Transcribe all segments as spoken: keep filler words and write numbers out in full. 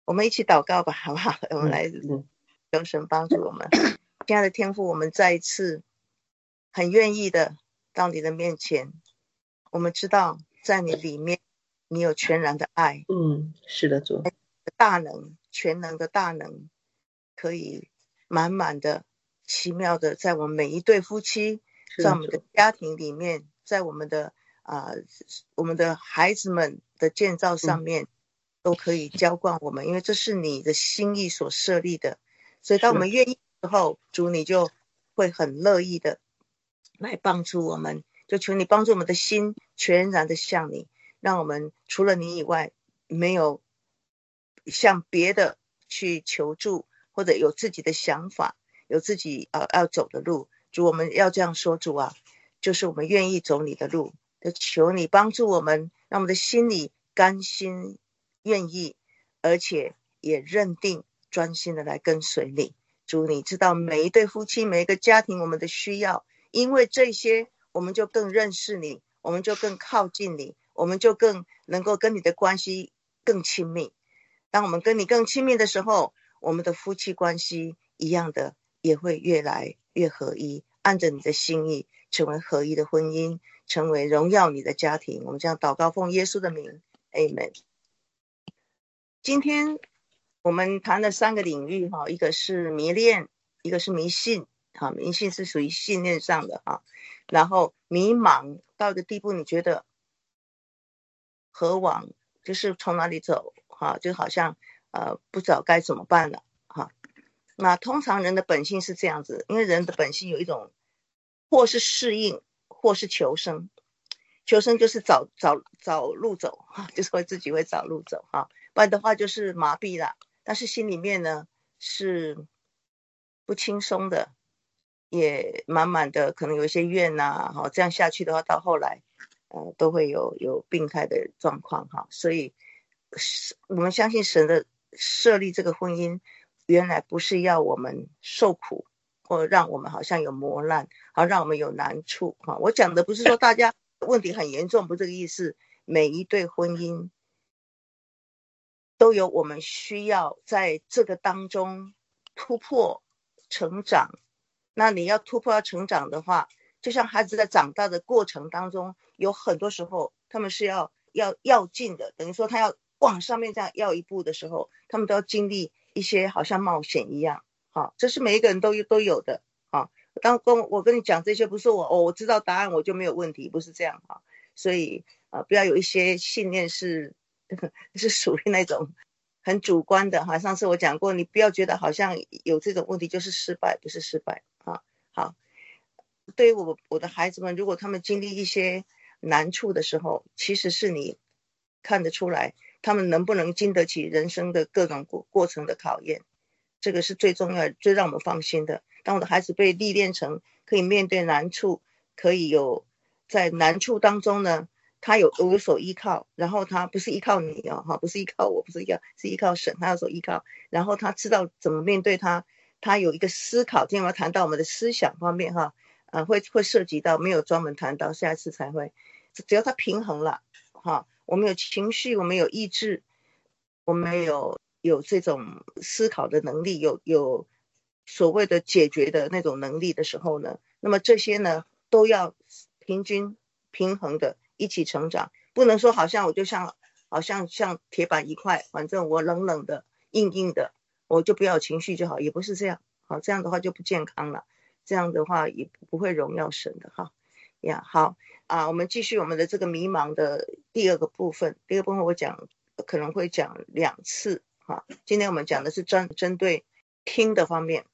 我们一起祷告吧，好不好？我们来求神帮助我们。亲爱的天父，我们再一次很愿意的到你的面前。我们知道在你里面你有全然的爱， 嗯，是的，主， 大能，全能的大能，可以满满的奇妙的在我们每一对夫妻，在我们的家庭里面，在我们的啊、呃、我们的孩子们的建造上面、嗯、都可以浇灌我们，因为这是你的心意所设立的。所以当我们愿意的时候，主你就会很乐意的来帮助我们，就求你帮助我们的心全然的向你，让我们除了你以外没有向别的去求助，或者有自己的想法，有自己呃要走的路。主，我们要这样说，主啊，就是我们愿意走你的路，就求你帮助我们，让我们的心里甘心愿意，而且也认定专心的来跟随你。主，你知道每一对夫妻每一个家庭我们的需要，因为这些我们就更认识你，我们就更靠近你，我们就更能够跟你的关系更亲密。当我们跟你更亲密的时候，我们的夫妻关系一样的也会越来越合一，按着你的心意成为合一的婚姻，成为荣耀你的家庭。我们这样祷告，奉耶稣的名 Amen。 今天我们谈了三个领域，一个是迷恋，一个是迷信，迷信是属于信念上的，然后迷茫到一个地步，你觉得何往，就是从哪里走，就好像呃不知道该怎么办了。那通常人的本性是这样子，因为人的本性有一种或是适应或是求生，求生就是找找找路走，就是会自己会找路走，不然的话就是麻痹了，但是心里面呢是不轻松的，也满满的可能有一些怨啊，这样下去的话到后来呃都会有有病态的状况，所以我们相信神的设立这个婚姻原来不是要我们受苦，或让我们好像有磨难，好让我们有难处。我讲的不是说大家问题很严重，不是这个意思。每一对婚姻都有我们需要在这个当中突破成长。那你要突破要成长的话，就像孩子在长大的过程当中，有很多时候他们是要要要进的，等于说他要往上面这样要一步的时候，他们都要经历一些好像冒险一样，好，这是每一个人都都有的。好，当跟我跟你讲这些，不是我哦，我知道答案我就没有问题，不是这样哈。所以呃，不要有一些信念是是属于那种很主观的哈。上次我讲过，你不要觉得好像有这种问题就是失败，不是失败啊。好，对于我我的孩子们，如果他们经历一些难处的时候，其实是你看得出来他们能不能经得起人生的各种过过程的考验，这个是最重要最让我们放心的。当我的孩子被历练成可以面对难处，可以有在难处当中呢，他有有所依靠，然后他不是依靠你哦，不是依靠我，不是依靠，是依靠神，他有所依靠，然后他知道怎么面对他，他有一个思考。今天我们谈到我们的思想方面哈，呃，会会涉及到，没有专门谈到，下一次才会。只要他平衡了哈，我们有情绪，我们有意志，我们有有这种思考的能力，有有所谓的解决的那种能力的时候呢，那么这些呢都要平均平衡的一起成长，不能说好像我就像好像像铁板一块，反正我冷冷的硬硬的，我就不要有情绪就好，也不是这样。好，这样的话就不健康了，这样的话也不会荣耀神的哈呀。好啊，我们继续我们的这个迷茫的第二个部分。第二个部分我讲可能会讲两次哈。今天我们讲的是针针对听的方面。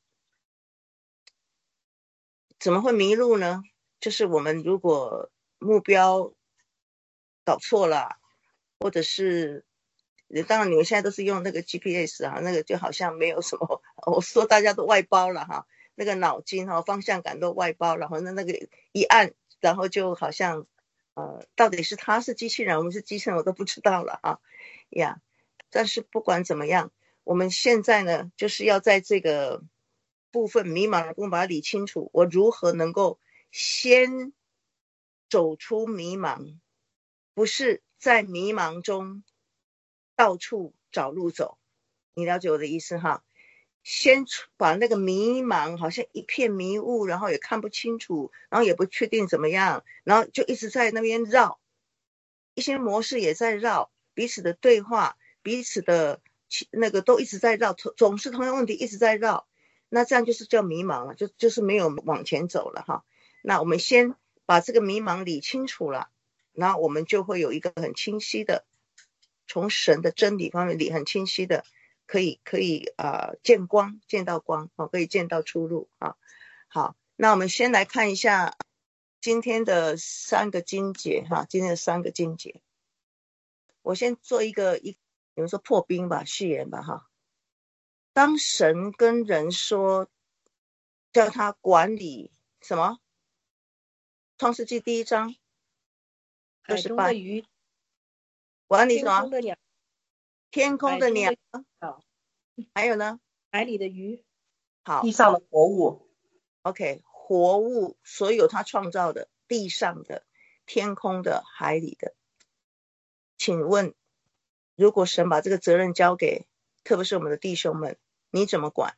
怎么会迷路呢？就是我们如果目标搞错了，或者是当然你们现在都是用那个 G P S 啊，那个就好像没有什么，我说大家都外包了哈，那个脑筋哈方向感都外包，然后那那个一按，然后就好像呃到底是他是机器人我们是机器人我都不知道了啊呀。但是不管怎么样，我们现在呢就是要在这个部分迷茫的部分把它理清楚，我如何能够先走出迷茫，不是在迷茫中到处找路走。 你了解我的意思哈？先把那个迷茫好像一片迷雾，然后也看不清楚，然后也不确定怎么样，然后就一直在那边绕，一些模式也在绕，彼此的对话，彼此的那个都一直在绕，总是同样问题一直在绕，那这样就是叫迷茫了，就就是没有往前走了哈。那我们先把这个迷茫理清楚了，然后我们就会有一个很清晰的，从神的真理方面理很清晰的，可以可以呃见光，见到光，哦，可以见到出路啊。好，那我们先来看一下今天的三个经节哈，今天的三个经节，我先做一个一，比如说破冰吧，序言吧哈。当神跟人说，叫他管理什么？创世纪第一章海中的鱼， 管理什么？ 天空的鸟， 天空的鸟， 好， 还有呢？ 海里的鱼， 好， 地上的活物。 OK， 活物，所有他创造的，地上的、天空的、海里的。请问，如果神把这个责任交给，特别是我们的弟兄们，你怎么管？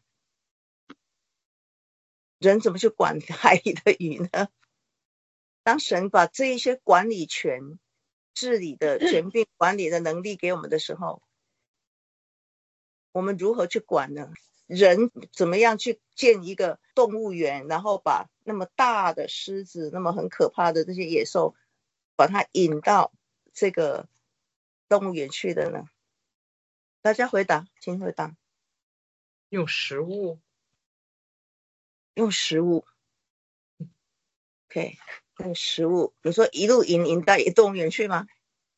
人怎么去管海里的鱼呢？当神把这一些管理权、治理的权柄、管理的能力给我们的时候，我们如何去管呢？人怎么样去建一个动物园，然后把那么大的狮子，那么很可怕的这些野兽，把它引到这个动物园去的呢？大家回答，请回答。 用食物。 用食物。OK， 用食物。你说一路引引到动物园去吗？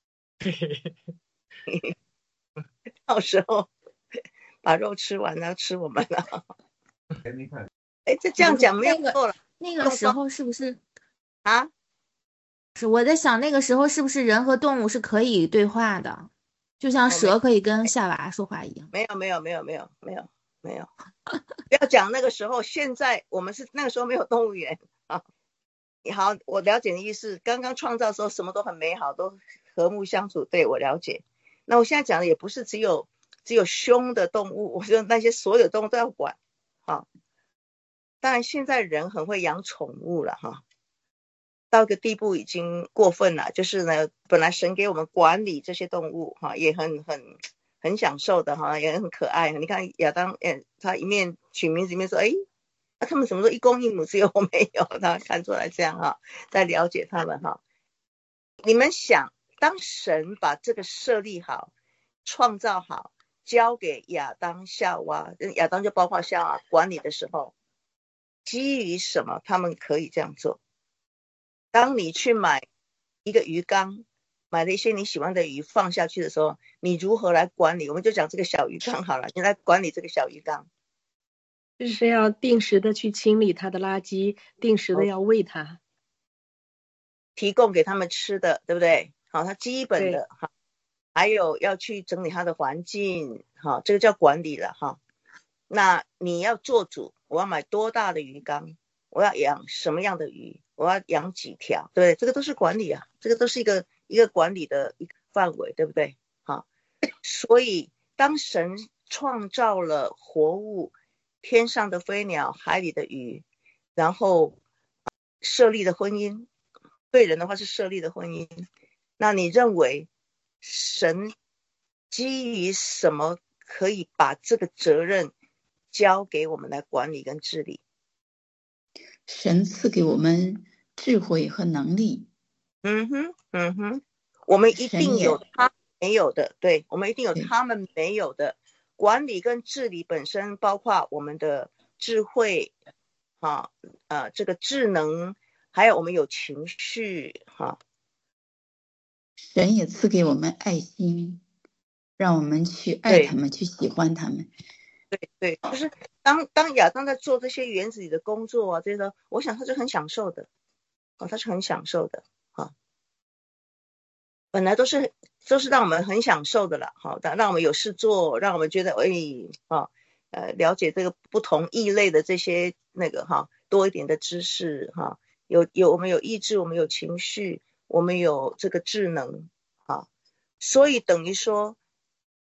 到时候把肉吃完了，吃我们了。哎，这这样讲没有错了。 那个时候是不是啊？ 是我在想，那个时候是不是人和动物是可以对话的，就像蛇可以跟夏娃说话一样？ 没有，没有，没有，没有，没有，没有。不要讲那个时候，现在我们是那个时候没有动物园啊。好，我了解的意思，刚刚创造的时候什么都很美好，都和睦相处。对，我了解。那我现在讲的也不是只有只有凶的动物，我说那些所有动物都要管。好，当然现在人很会养宠物了哈，到个地步已经过分了。就是呢，本来神给我们管理这些动物哈，也很很很享受的哈，也很可爱。你看亚当，哎，他一面取名字一面说，哎。啊、他们什么时候一公一母，只有我没有，他看出来这样哈，在了解他们哈。你们想，当神把这个设立好、创造好，交给亚当、夏娃，亚当就包括夏娃管理的时候，基于什么他们可以这样做？当你去买一个鱼缸，买了一些你喜欢的鱼放下去的时候，你如何来管理？我们就讲这个小鱼缸好了，你来管理这个小鱼缸。 就是要定时的去清理它的垃圾，定时的要喂它， 提供给他们吃的，对不对？好，它基本的哈，还有要去整理它的环境，哈，这个叫管理了哈。那你要做主，我要买多大的鱼缸，我要养什么样的鱼，我要养几条，对，这个都是管理啊，这个都是一个一个管理的一个范围，对不对？好，所以当神创造了活物，天上的飞鸟，海里的鱼，然后设立的婚姻，对人的话是设立的婚姻，那你认为神基于什么可以把这个责任交给我们来管理跟治理？ 神赐给我们智慧和能力。 嗯哼，嗯哼，我们一定有他没有的，对，我们一定有他们没有的。管理跟治理本身包括我们的智慧，哈，呃，这个智能，还有我们有情绪，哈。 神也赐给我们爱心，让我们去爱他们，去喜欢他们。 对对，就是当当亚当在做这些园子里的工作啊，这个我想他是很享受的，哦，他是很享受的，哈。本来都是都是让我们很享受的了，好的，让我们有事做，让我们觉得哎，啊，呃，了解这个不同异类的这些那个哈，多一点的知识哈，有有我们有意志，我们有情绪，我们有这个智能啊，所以等于说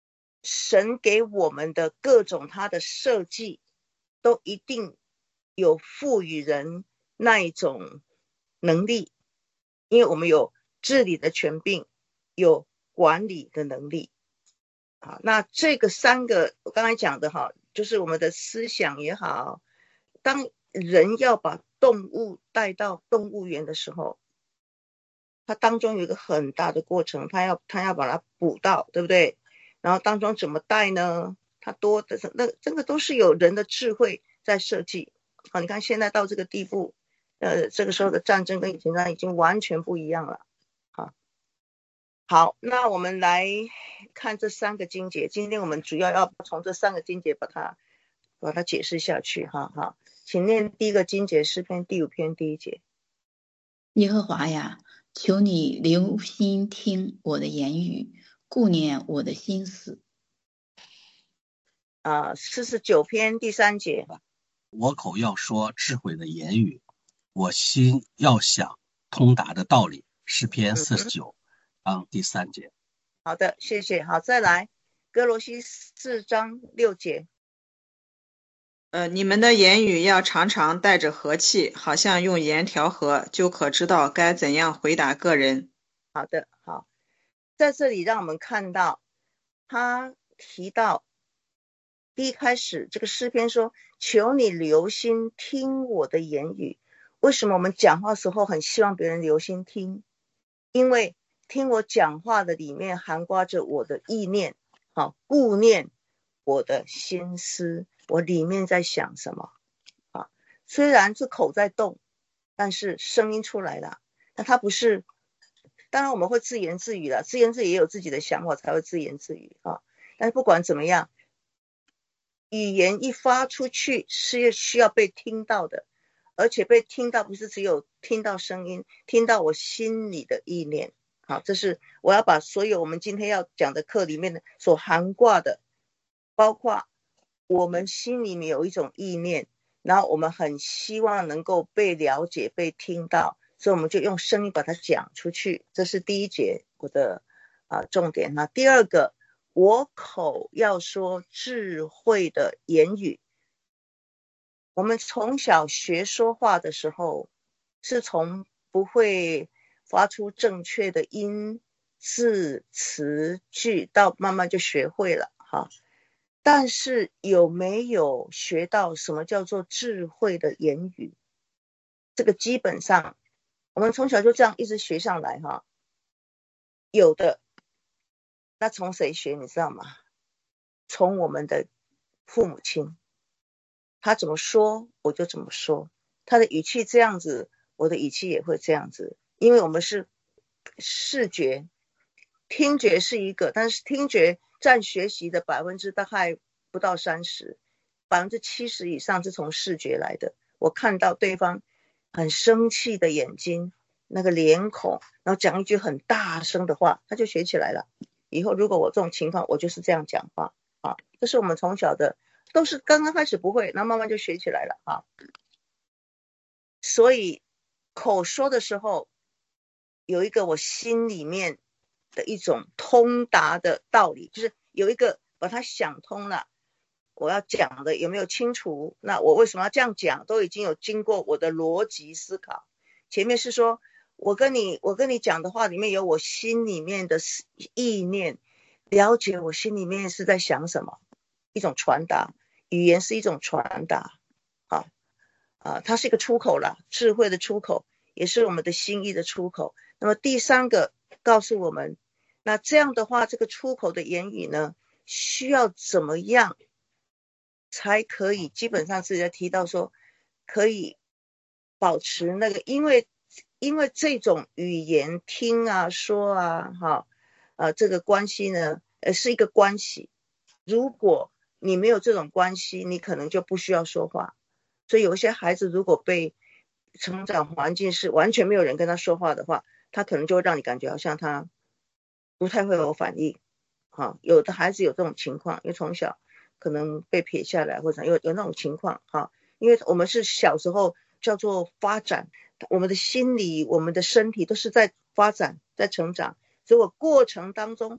神给我们的各种他的设计都一定有赋予人那一种能力，因为我们有治理的权柄，有管理的能力。好，那这个三个我刚才讲的哈，就是我们的思想也好，当人要把动物带到动物园的时候，它当中有一个很大的过程，它要它要把它捕到，对不对？然后当中怎么带呢？它多的那这个都是有人的智慧在设计。好，你看现在到这个地步，呃，这个时候的战争跟以前已经完全不一样了。好，好，那我们来看这三个经节。今天我们主要要从这三个经节把它把它解释下去。哈哈，请念第一个经节，诗篇第五篇第一节。 耶和华呀，求你留心听我的言语，顾念我的心思。 啊，四十九篇第三节。 我口要说智慧的言语，我心要想通达的道理。诗篇四十九章第三节。 好的，谢谢。好，再来歌罗西四章六节。 呃，你们的言语要常常带着和气，好像用盐调和，就可知道该怎样回答个人。 好的，好，在这里让我们看到他提到第一开始这个诗篇说，求你留心听我的言语。为什么我们讲话时候很希望别人留心听？因为听我讲话的里面含括着我的意念，好，顾念我的心思，我里面在想什么啊？虽然是口在动，但是声音出来了，那它不是，当然我们会自言自语了，自言自语也有自己的想法才会自言自语啊。但是不管怎么样，语言一发出去是需要被听到的，而且被听到不是只有听到声音，听到我心里的意念。好，这是我要把所有我们今天要讲的课里面的所涵盖的，包括我们心里面有一种意念，然后我们很希望能够被了解被听到，所以我们就用声音把它讲出去。这是第一节我的、呃、重点。那第二个，我口要说智慧的言语。我们从小学说话的时候，是从不会发出正确的音字词句，到慢慢就学会了哈。但是有没有学到什么叫做智慧的言语？这个基本上我们从小就这样一直学上来哈。有的，那从谁学你知道吗？从我们的父母亲，他怎么说我就怎么说，他的语气这样子，我的语气也会这样子。因为我们是视觉，听觉是一个，但是听觉占学习的百分之大概不到三十，百分之七十以上是从视觉来的。我看到对方很生气的眼睛，那个脸孔，然后讲一句很大声的话，他就学起来了。以后如果我这种情况，我就是这样讲话啊。这是我们从小的，都是刚刚开始不会，然后慢慢就学起来了啊。所以口说的时候，有一个我心里面的一种通达的道理，就是有一个把它想通了，我要讲的有没有清楚，那我为什么要这样讲，都已经有经过我的逻辑思考。前面是说我跟你我跟你讲的话里面有我心里面的意念，了解我心里面是在想什么，一种传达。语言是一种传达啊啊，它是一个出口啦，智慧的出口，也是我们的心意的出口。那么第三个告诉我们，那这样的话，这个出口的言语呢，需要怎么样才可以，基本上是在提到说可以保持那个，因为因为这种语言听啊说啊哈啊这个关系呢呃是一个关系，如果你没有这种关系，你可能就不需要说话。所以有一些孩子如果被成长环境是完全没有人跟他说话的话，他可能就会让你感觉好像他不太会有反应哈。有的孩子有这种情况，因为从小可能被撇下来，或者有有那种情况哈。因为我们是小时候叫做发展，我们的心理我们的身体都是在发展在成长，所以我过程当中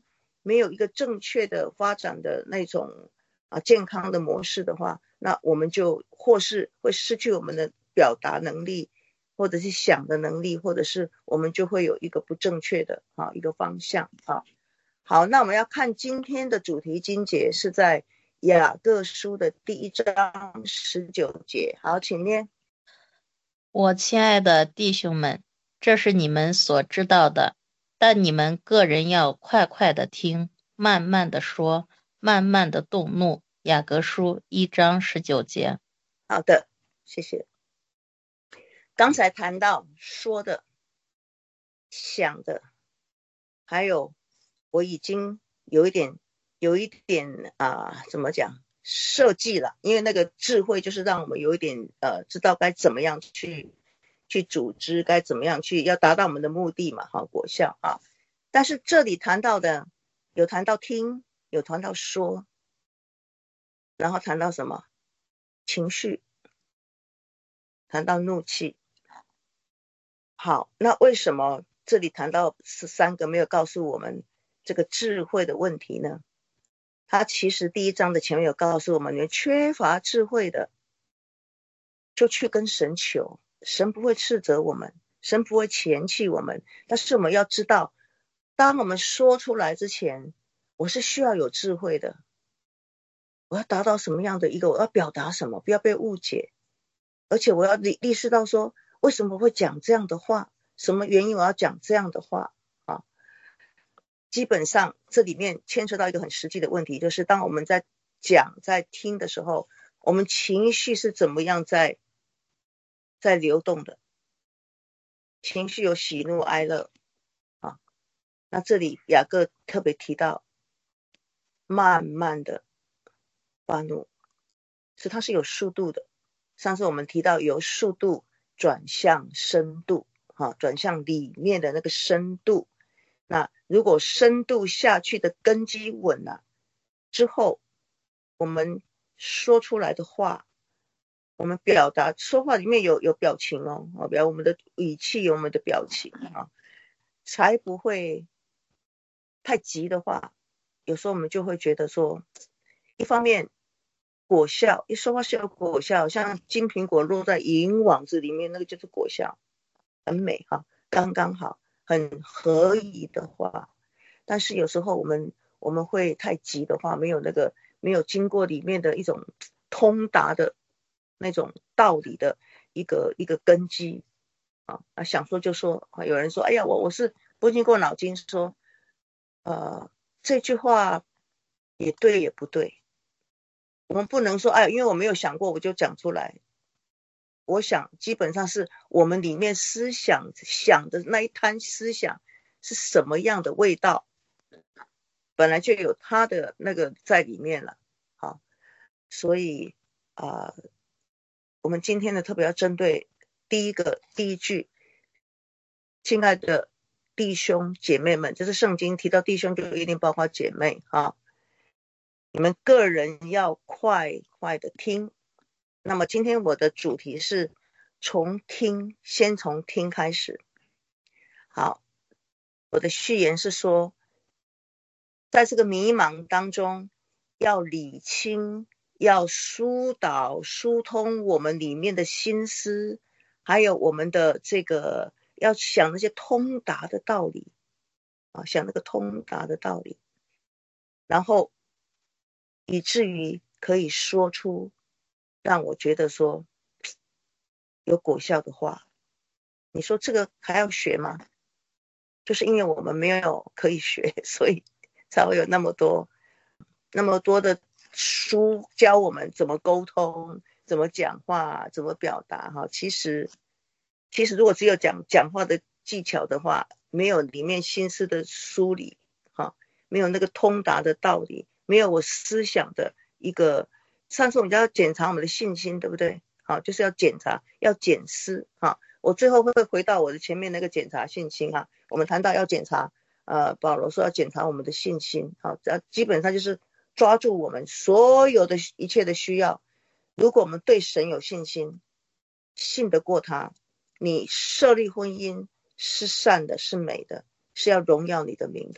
没有一个正确的发展的那种啊健康的模式的话，那我们就或是会失去我们的表达能力，或者是想的能力，或者是我们就会有一个不正确的啊一个方向啊。好，那我们要看今天的主题经节是在雅各书的第一章十九节。好，请念。 我亲爱的弟兄们，这是你们所知道的，但你们个人要快快的听，慢慢的说，慢慢的动怒。雅各书一章十九节。 好的，谢谢。刚才谈到说的、想的，还有我已经有一点有一点啊、呃，怎么讲设计了，因为那个智慧就是让我们有一点呃知道该怎么样去去组织，该怎么样去要达到我们的目的嘛，哈，果效啊。但是这里谈到的有谈到听，有谈到说，然后谈到什么情绪，谈到怒气。好，那为什么这里谈到十三个没有告诉我们这个智慧的问题呢？他其实第一章的前面有告诉我们，你缺乏智慧的就去跟神求，神不会斥责我们，神不会嫌弃我们，但是我们要知道，当我们说出来之前，我是需要有智慧的，我要达到什么样的一个，我要表达什么，不要被误解，而且我要意识到说为什么会讲这样的话，什么原因我要讲这样的话啊？基本上这里面牵扯到一个很实际的问题，就是当我们在讲在听的时候，我们情绪是怎么样在在流动的，情绪有喜怒哀乐啊。那这里雅各特别提到慢慢的发怒，所以它是有速度的。上次我们提到由速度转向深度啊，转向里面的那个深度。那如果深度下去的根基稳了之后，我们说出来的话，我们表达说话里面有有表情哦，比如我们的语气有我们的表情啊，才不会太急的话，有时候我们就会觉得说，一方面果效，一说话是有果效，像金苹果落在银网子里面，那个就是果效，很美哈，刚刚好，很合宜的话。但是有时候我们我们会太急的话，没有那个没有经过里面的一种通达的那种道理的一个一个根基啊，那想说就说，有人说，哎呀，我我是不经过脑筋说，呃，这句话也对也不对。我们不能说，哎，因为我没有想过我就讲出来。我想基本上是我们里面思想想的那一滩思想是什么样的味道，本来就有它的那个在里面了。好，所以啊、呃，我们今天呢特别要针对第一个第一句，亲爱的弟兄姐妹们，就是圣经提到弟兄就一定包括姐妹啊。你们个人要快快的听。那么今天我的主题是从听，先从听开始。好，我的序言是说，在这个迷茫当中，要理清，要疏导疏通我们里面的心思，还有我们的这个要想那些通达的道理啊，想那个通达的道理，然后以至于可以说出让我觉得说有果效的话。你说这个还要学吗？就是因为我们没有可以学，所以才会有那么多那么多的书教我们怎么沟通，怎么讲话，怎么表达哈。其实其实如果只有讲讲话的技巧的话，没有里面心思的梳理哈，没有那个通达的道理，没有我思想的一个，上次我们要检查我们的信心，对不对？好，就是要检查，要检视哈。我最后会回到我的前面那个检查信心哈。我们谈到要检查，呃，保罗说要检查我们的信心，好，基本上就是抓住我们所有的一切的需要。如果我们对神有信心，信得过他，你设立婚姻是善的，是美的，是要荣耀你的名的。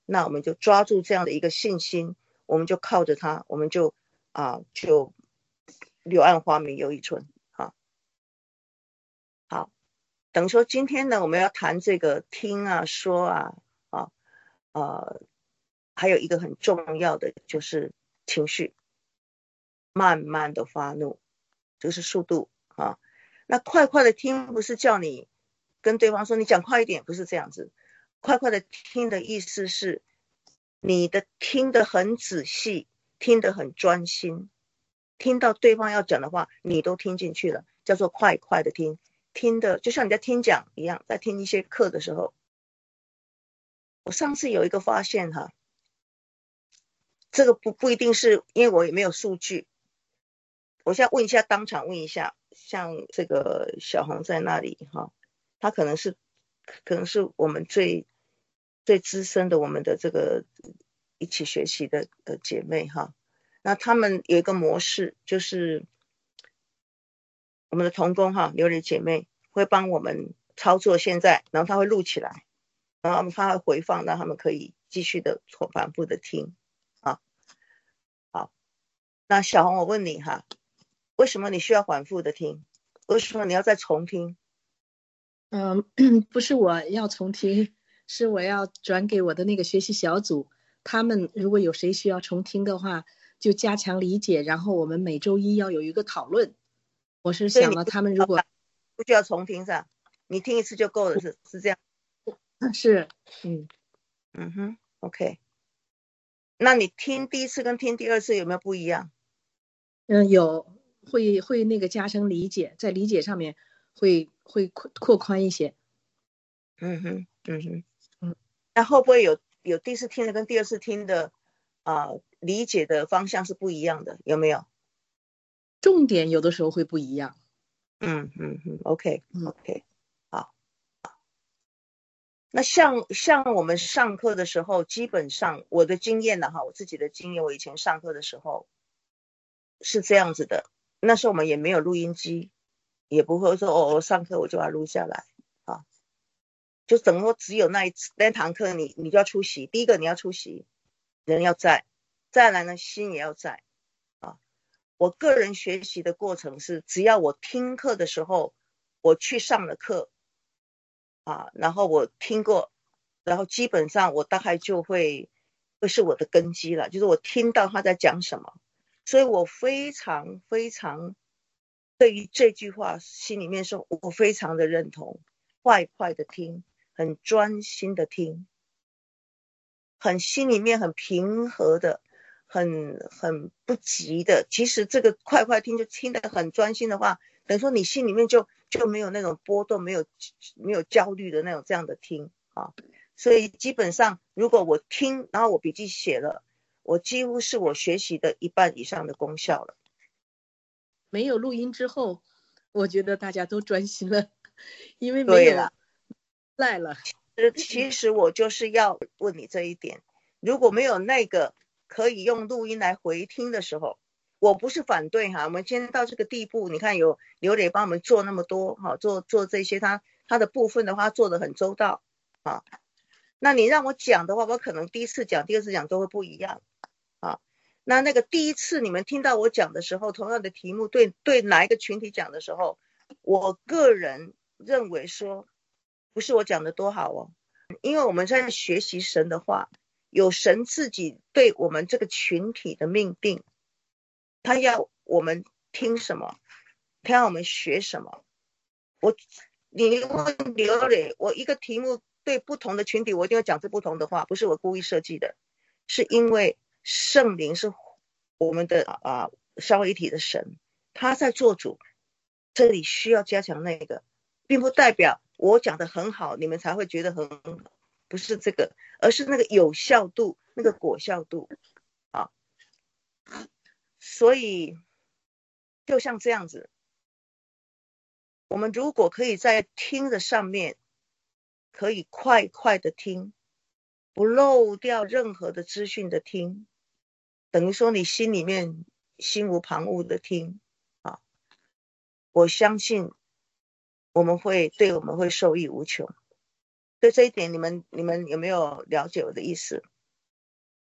那我们就抓住这样的一个信心，我们就靠着它，我们就啊就柳暗花明又一村。好，好，等于说今天呢，我们要谈这个听啊说啊啊呃，还有一个很重要的就是情绪，慢慢的发怒，这是速度啊。那快快的听不是叫你跟对方说你讲快一点，不是这样子。快快的听的意思是你的听得很仔细，听得很专心，听到对方要讲的话你都听进去了，叫做快快的听。听的就像你在听讲一样，在听一些课的时候，我上次有一个发现哈，这个不不一定是因为我也没有数据，我现在问一下，当场问一下，像这个小红在那里哈，他可能是可能是我们最最资深的我们的这个一起学习的的姐妹哈，那他们有一个模式，就是我们的同工哈，琉璃姐妹会帮我们操作现在，然后他会录起来，然后他会回放，让他们可以继续的反复的听啊。好，那小红我问你哈，为什么你需要反复的听？为什么你要再重听？ 嗯，不是我要重听，是我要转给我的那个学习小组，他们如果有谁需要重听的话，就加强理解，然后我们每周一要有一个讨论。我是想了，他们如果不需要重听上，你听一次就够了，是是这样？ 是，嗯嗯哼 ，OK。那你听第一次跟听第二次有没有不一样？ 嗯，有会会那个加深理解，在理解上面会会扩扩宽一些。 嗯哼，嗯哼，嗯。那会不会有有第一次听的跟第二次听的啊、呃、理解的方向是不一样的？有没有？ 重点有的时候会不一样。 嗯嗯嗯 ，OK OK， 好。那像像我们上课的时候，基本上我的经验呢哈，我自己的经验，我以前上课的时候是这样子的。那时候我们也没有录音机，也不会说哦，上课我就要录下来啊，就等于说只有那一次那堂课你你就要出席。第一个你要出席，人要在，再来呢心也要在啊。我个人学习的过程是，只要我听课的时候，我去上了课啊，然后我听过，然后基本上我大概就会会是我的根基了，就是我听到他在讲什么，所以我非常非常对于这句话心里面说我非常的认同，快快的听，很专心的听，很心里面很平和的，很很不急的。其实这个快快听就听得很专心的话，等于说你心里面就就没有那种波动，没有没有焦虑的那种这样的听啊。所以基本上如果我听，然后我笔记写了，我几乎是我学习的一半以上的功效了。 没有录音之后，我觉得大家都专心了，因为没有赖了。 其实我就是要问你这一点，如果没有那个可以用录音来回听的时候，我不是反对哈，我们今天到这个地步，你看有刘磊帮我们做那么多哈，做做这些他他的部分的话做得很周到啊。那你让我讲的话，我可能第一次讲第二次讲都会不一样啊。那那个第一次你们听到我讲的时候，同样的题目对对哪一个群体讲的时候，我个人认为说不是我讲的多好哦，因为我们在学习神的话，有神自己对我们这个群体的命定，他要我们听什么，他要我们学什么。我你问刘磊，我一个题目对不同的群体我一定要讲出不同的话，不是我故意设计的，是因为圣灵是我们的啊三位一体的神，他在做主，这里需要加强那个，并不代表我讲的很好你们才会觉得很好，不是这个，而是那个有效度，那个果效度啊。所以就像这样子，我们如果可以在听的上面可以快快的听，不漏掉任何的资讯的听，等于说你心里面心无旁骛的听啊，我相信我们会对我们会受益无穷。对这一点你们你们有没有了解我的意思？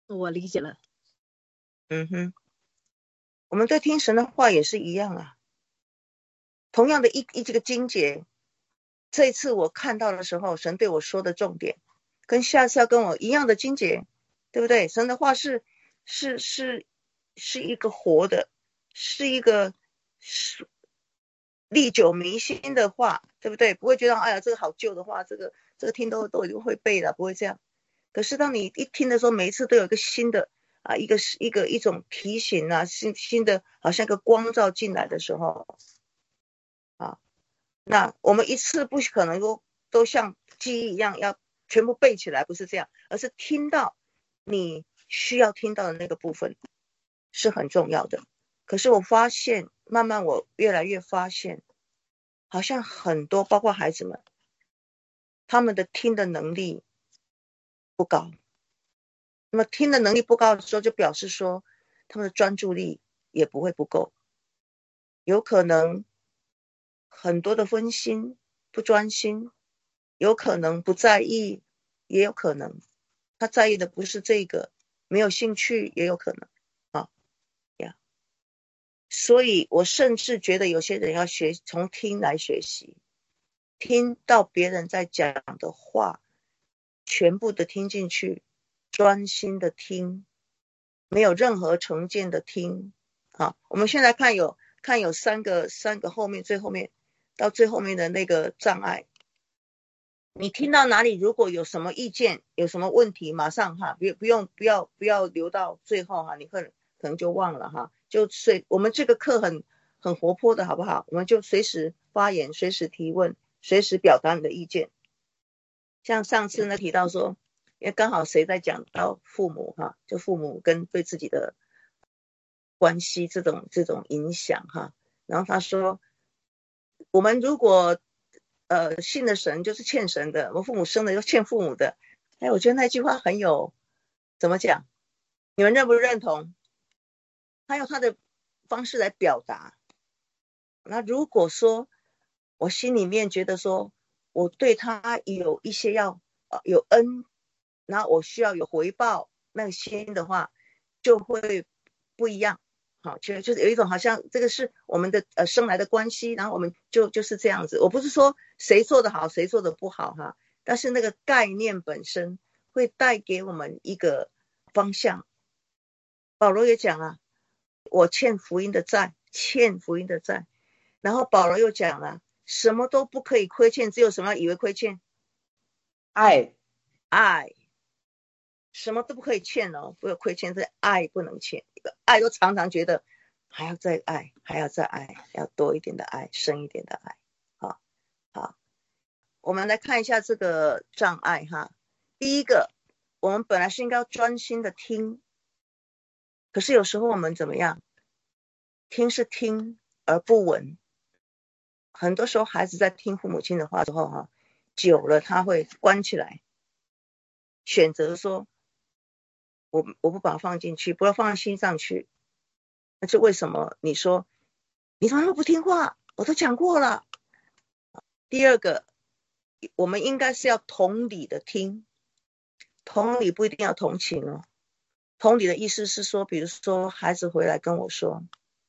我理解了。 嗯哼，我们对听神的话也是一样啊。同样的一一这个经节，这一次我看到的时候，神对我说的重点，跟下次要跟我一样的经节，对不对？神的话是是是是一个活的，是一个是历久弥新的话，对不对？不会觉得哎呀这个好旧的话，这个这个听都都已经会背了，不会这样。可是当你一听的时候，每一次都有一个新的啊，一个一个一种提醒啊，新新的好像一个光照进来的时候啊，那我们一次不可能都都像记忆一样要全部背起来，不是这样，而是听到你需要听到的那个部分是很重要的。可是我发现，慢慢我越来越发现，好像很多包括孩子们，他们的听的能力不高。那么听的能力不高的时候，就表示说他们的专注力也不会不够，有可能很多的分心，不专心，有可能不在意，也有可能他在意的不是这个，没有兴趣也有可能啊呀。所以我甚至觉得有些人要学从听来学习，听到别人在讲的话，全部的听进去，专心的听，没有任何成见的听啊。我们现在看有看有三个三个后面最后面到最后面的那个障碍，你听到哪里如果有什么意见有什么问题，马上哈，不不用不要不要留到最后哈，你可能可能就忘了哈，就随我们这个课很很活泼的好不好？我们就随时发言，随时提问，随时表达你的意见。像上次呢提到说，因为刚好谁在讲到父母哈，就父母跟对自己的关系这种这种影响哈，然后他说，我们如果呃信的神就是欠神的，我们父母生的就欠父母的。哎，我觉得那句话很有怎么讲？你们认不认同？他用他的方式来表达。那如果说我心里面觉得说我对他有一些要、呃、有恩，然后我需要有回报，那个心的话就会不一样。好，就就是有一种好像这个是我们的呃生来的关系，然后我们就就是这样子。我不是说谁做得好谁做得不好哈，但是那个概念本身会带给我们一个方向。保罗也讲啊，我欠福音的债，欠福音的债。然后保罗又讲了，什么都不可以亏欠，只有什么以为亏欠？ 爱， 爱，什么都不可以欠哦，不要亏欠，这爱不能欠。爱都常常觉得还要再爱，还要再爱，要多一点的爱，深一点的爱。好，好，我们来看一下这个障碍哈。第一个，我们本来是应该要专心的听，可是有时候我们怎么样？听是听而不闻。很多时候孩子在听父母亲的话之后哈，久了他会关起来，选择说我我不把它放进去，不要放在心上去。那就为什么你说你怎么不听话？我都讲过了。第二个，我们应该是要同理的听，同理不一定要同情哦。同理的意思是说，比如说孩子回来跟我说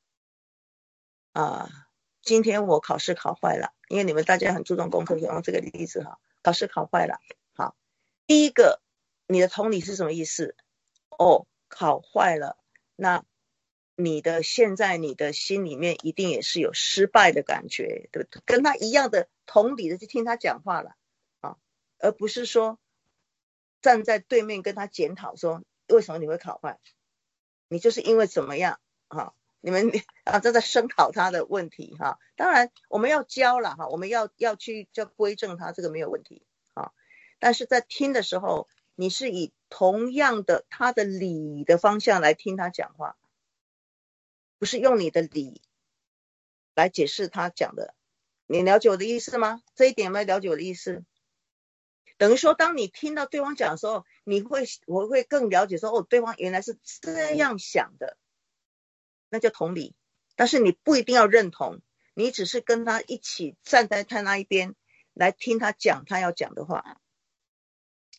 啊，今天我考试考坏了，因为你们大家很注重功课，用这个例子哈，考试考坏了。好，第一个，你的同理是什么意思？哦，考坏了，那你的现在你的心里面一定也是有失败的感觉，对不对？跟他一样的同理的去听他讲话了啊，而不是说站在对面跟他检讨说为什么你会考坏，你就是因为怎么样啊？你们啊正在声讨他的问题哈，当然我们要教了哈，我们要要去就规正他，这个没有问题啊。但是在听的时候，你是以同样的他的理的方向来听他讲话，不是用你的理来解释他讲的。你了解我的意思吗？这一点有没有了解我的意思？等于说当你听到对方讲的时候，你会我会更了解说哦，对方原来是这样想的，那就同理。但是你不一定要认同，你只是跟他一起站在他那一边来听他讲他要讲的话。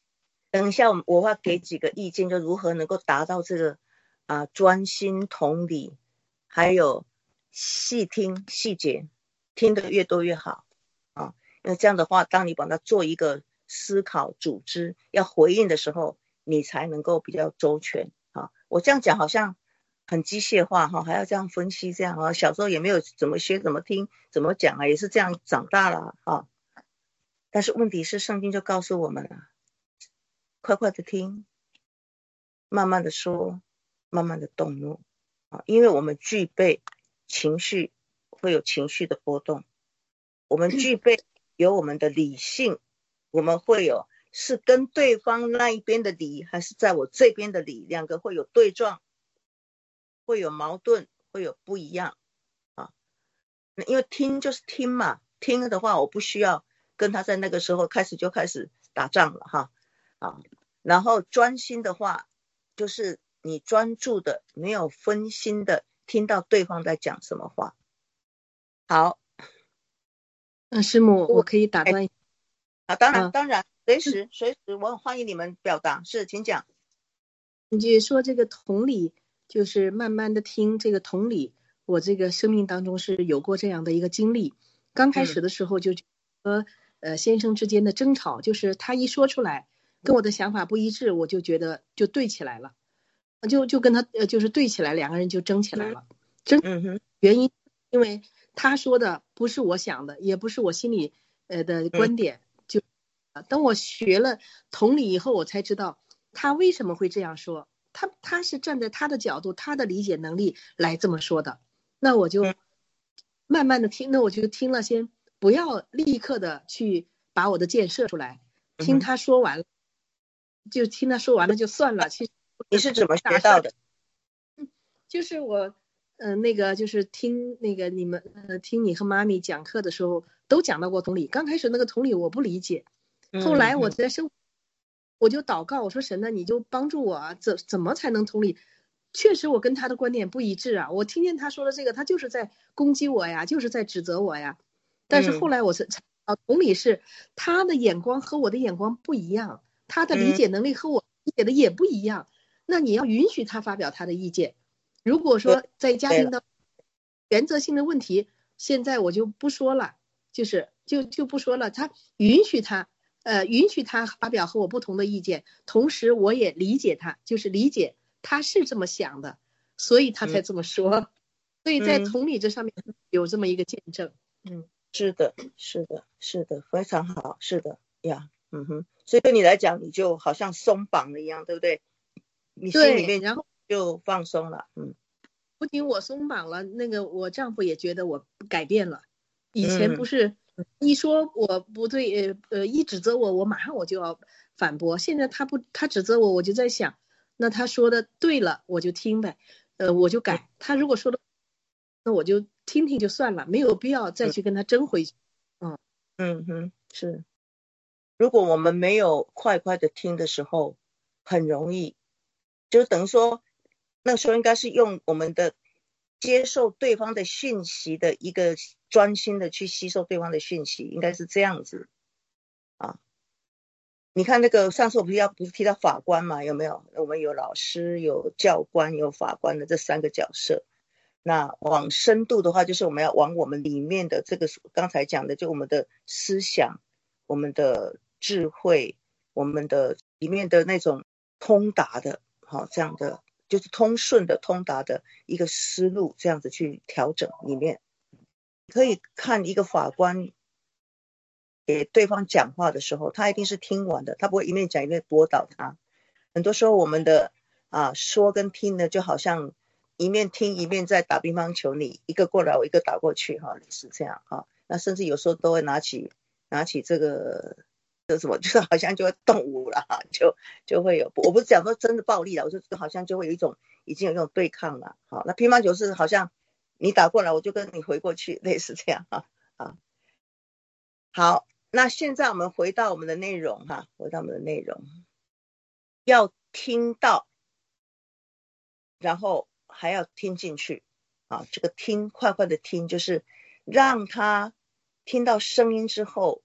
等一下我我会给几个意见，就如何能够达到这个啊专心同理，还有细听细节，听得越多越好啊。因为这样的话，当你把它做一个思考组织要回应的时候，你才能够比较周全啊。我这样讲好像很机械化哈，还要这样分析这样啊。小时候也没有怎么学怎么听怎么讲啊，也是这样长大了啊。但是问题是圣经就告诉我们了，快快的听，慢慢的说，慢慢的动怒啊，因为我们具备情绪，会有情绪的波动，我们具备有我们的理性，我们会有是跟对方那一边的理还是在我这边的理，两个会有对撞，会有矛盾，会有不一样啊。因为听就是听嘛，听的话我不需要跟他在那个时候开始就开始打仗了哈啊。然后专心的话，就是你专注的，没有分心的听到对方在讲什么话。好， 嗯，师母，我可以打断一下。 啊，当然、 啊、 当然，随时随时我很欢迎你们表达，是，请讲。 你就说这个同理，就是慢慢的听这个同理，我这个生命当中是有过这样的一个经历。刚开始的时候就和呃先生之间的争吵，就是他一说出来跟我的想法不一致，我就觉得就对起来了，就就跟他呃就是对起来，两个人就争起来了。争原因因为他说的不是我想的，也不是我心里呃的观点，就等我学了同理以后，我才知道他为什么会这样说，他他是站在他的角度，他的理解能力来这么说的。那我就慢慢的听，那我就听了，先不要立刻的去把我的箭射出来，听他说完了，就听他说完了就算了。其实你是怎么学到的？ 就是我呃那个就是听那个你们呃听你和妈咪讲课的时候都讲到过同理，刚开始那个同理我不理解，后来我在生活我就祷告，我说神呢，你就帮助我啊，怎怎么才能同理？确实我跟他的观点不一致啊，我听见他说的这个，他就是在攻击我呀，就是在指责我呀。但是后来我是啊，同理是他的眼光和我的眼光不一样，他的理解能力和我理解的也不一样，那你要允许他发表他的意见。如果说在家庭的原则性的问题，现在我就不说了，就是就就不说了，他允许他。呃，允许他发表和我不同的意见，同时我也理解他，就是理解他是这么想的，所以他才这么说。嗯、所以在同理这上面有这么一个见证。 嗯，是的，是的，是的，非常好，是的呀，嗯哼。所以对你来讲，你就好像松绑了一样，对不对？你心里面然后就放松了，嗯。 不仅我松绑了，那个我丈夫也觉得我改变了，以前不是。嗯一说我不对，呃呃，一指责我，我马上我就要反驳。现在他不，他指责我，我就在想，那他说的对了，我就听呗，呃，我就改。他如果说的，那我就听听就算了，没有必要再去跟他争回去。 嗯嗯哼，是。如果我们没有快快的听的时候，很容易，就等于说，那时候应该是用我们的接受对方的讯息的一个专心的去吸收对方的讯息，应该是这样子啊。你看那个上次我不是要不是提到法官嘛，有没有？我们有老师、有教官、有法官的这三个角色。那往深度的话，就是我们要往我们里面的这个刚才讲的，就我们的思想、我们的智慧、我们的里面的那种通达的，好、哦、这样的。就是通顺的通达的一个思路，这样子去调整里面。可以看一个法官给对方讲话的时候，他一定是听完的，他不会一面讲一面驳倒他。很多时候我们的啊说跟听呢，就好像一面听一面在打乒乓球，你一个过来我一个打过去哈，是这样哈。那甚至有时候都会拿起拿起这个这什么，就是好像就会动武了哈，就就会有，我不是讲说真的暴力了，我说好像就会有一种已经有一种对抗了。好，那乒乓球是好像你打过来我就跟你回过去，类似这样哈啊。好，那现在我们回到我们的内容哈，回到我们的内容，要听到，然后还要听进去啊。这个听，快快的听，就是让他听到声音之后，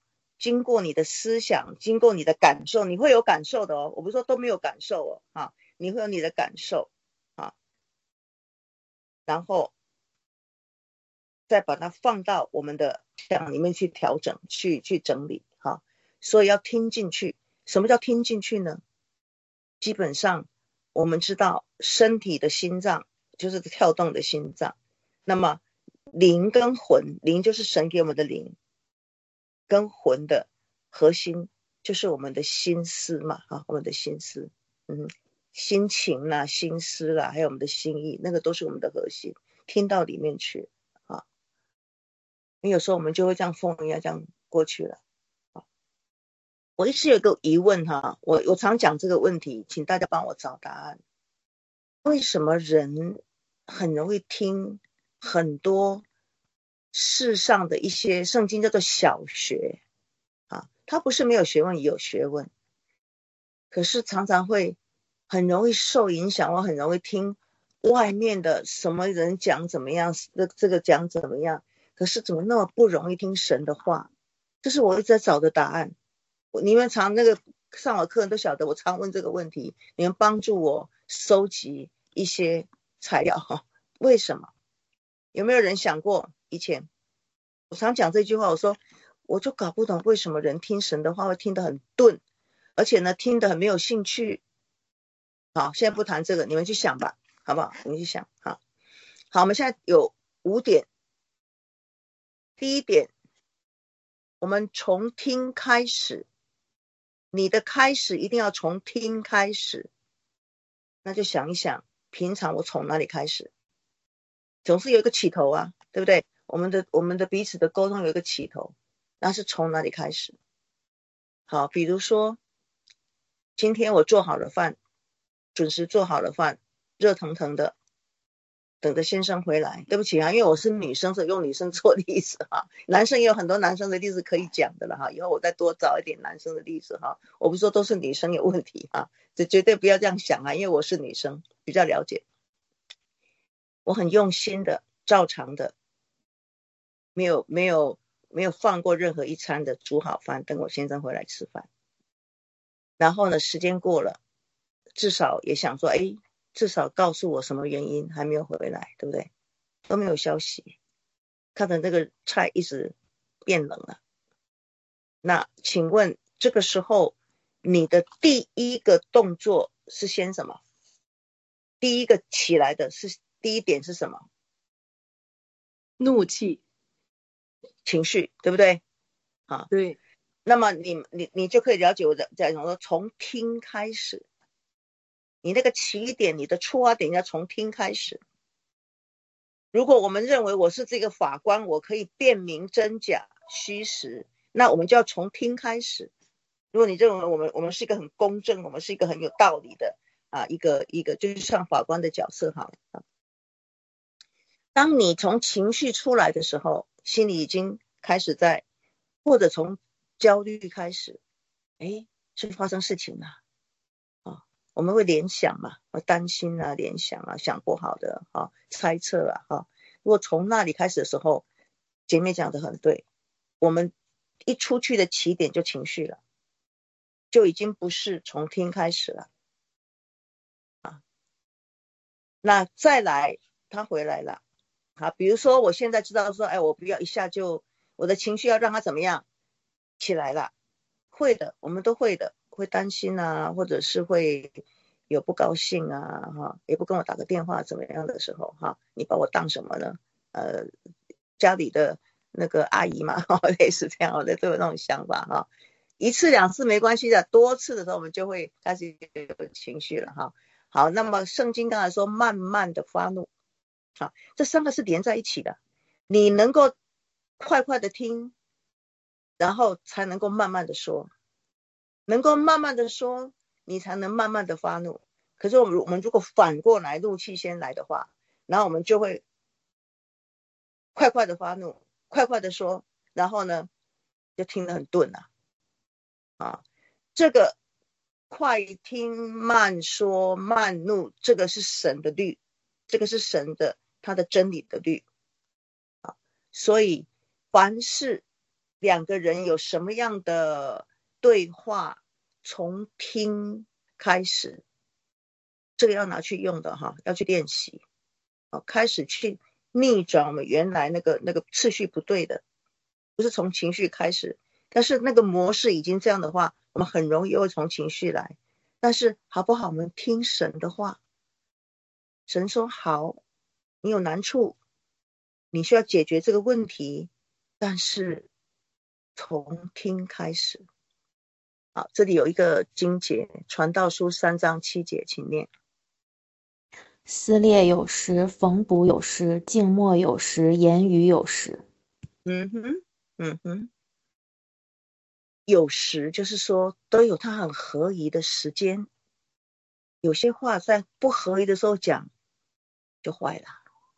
经过你的思想，经过你的感受，你会有感受的哦。我不是说都没有感受哦，啊，你会有你的感受啊，然后再把它放到我们的想里面去调整，去去整理哈。所以要听进去。什么叫听进去呢？基本上我们知道身体的心脏就是跳动的心脏，那么灵跟魂，灵就是神给我们的灵，跟魂的核心就是我们的心思嘛，啊，我们的心思，嗯，心情啦、心思啦，还有我们的心意，那个都是我们的核心，听到里面去啊。因为有时候我们就会这样风一样这样过去了。我一直有个疑问哈，我我常讲这个问题，请大家帮我找答案。为什么人很容易听很多世上的一些圣经叫做小学啊？它不是没有学问，也有学问，可是常常会很容易受影响，我很容易听外面的什么人讲怎么样，这这个讲怎么样，可是怎么那么不容易听神的话？这是我一直在找的答案。你们常那个上我课人都晓得我常问这个问题，你们帮助我收集一些材料。为什么？有没有人想过？以前我常讲这句话，我说我就搞不懂为什么人听神的话会听得很钝，而且呢听得很没有兴趣。好，现在不谈这个，你们去想吧，好不好？你们去想。好，好，我们现在有五点。第一点，我们从听开始。你的开始一定要从听开始，那就想一想，平常我从哪里开始？总是有一个起头啊，对不对？我们的我们的彼此的沟通有一个起头，那是从哪里开始？好，比如说，今天我做好了饭，准时做好了饭，热腾腾的，等着先生回来。对不起啊，因为我是女生，所以用女生做例子哈。男生也有很多男生的例子可以讲的了哈，以后我再多找一点男生的例子哈。我不是说都是女生有问题哈，这绝对不要这样想啊，因为我是女生，比较了解。我很用心的，照常的，没有没有没有放过任何一餐的煮好饭，等我先生回来吃饭。然后呢，时间过了，至少也想说，哎。至少告诉我什么原因还没有回来，对不对？都没有消息，看着那个菜一直变冷了。那请问这个时候你的第一个动作是先什么？第一个起来的是第一点是什么？ 怒气， 情绪，对不对？啊， 对。 那么你你你就可以了解我在讲说从听开始。你那个起点，你的出发点要从听开始。如果我们认为我是这个法官，我可以辨明真假虚实，那我们就要从听开始。如果你认为我们我们是一个很公正，我们是一个很有道理的啊，一个一个就是像法官的角色好了。当你从情绪出来的时候，心里已经开始在，或者从焦虑开始，哎，是发生事情了。我们会联想嘛，会担心啊，联想啊，想不好的啊，猜测啊，哈。如果从那里开始的时候，姐妹讲的很对，我们一出去的起点就情绪了，就已经不是从听开始了啊。那再来，他回来了，好，比如说我现在知道说，哎，我不要一下就我的情绪要让他怎么样起来了，会的，我们都会的。会担心啊，或者是会有不高兴啊，哈，也不跟我打个电话怎么样的时候，哈，你把我当什么呢？呃，家里的那个阿姨嘛，类似这样的都有那种想法哈。一次两次没关系的，多次的时候我们就会开始有情绪了哈。好，那么圣经刚才说慢慢的发怒，好，这三个是连在一起的，你能够快快的听，然后才能够慢慢的说。能够慢慢的说，你才能慢慢的发怒。可是我们我们如果反过来怒气先来的话，然后我们就会快快的发怒，快快的说，然后呢就听得很钝啊。啊，这个快听慢说慢怒，这个是神的律，这个是神的他的真理的律。啊，所以凡事两个人有什么样的对话，从听开始，这个要拿去用的哈，要去练习，开始去逆转我们原来那个那个次序不对的，不是从情绪开始，但是那个模式已经这样的话，我们很容易会从情绪来。但是好不好，我们听神的话，神说好，你有难处，你需要解决这个问题，但是从听开始。好，这里有一个经节，传道书三章七节，请念。 撕裂有时，缝补有时，静默有时，言语有时。 嗯哼，嗯哼，有时就是说都有它很合宜的时间，有些话在不合宜的时候讲就坏了。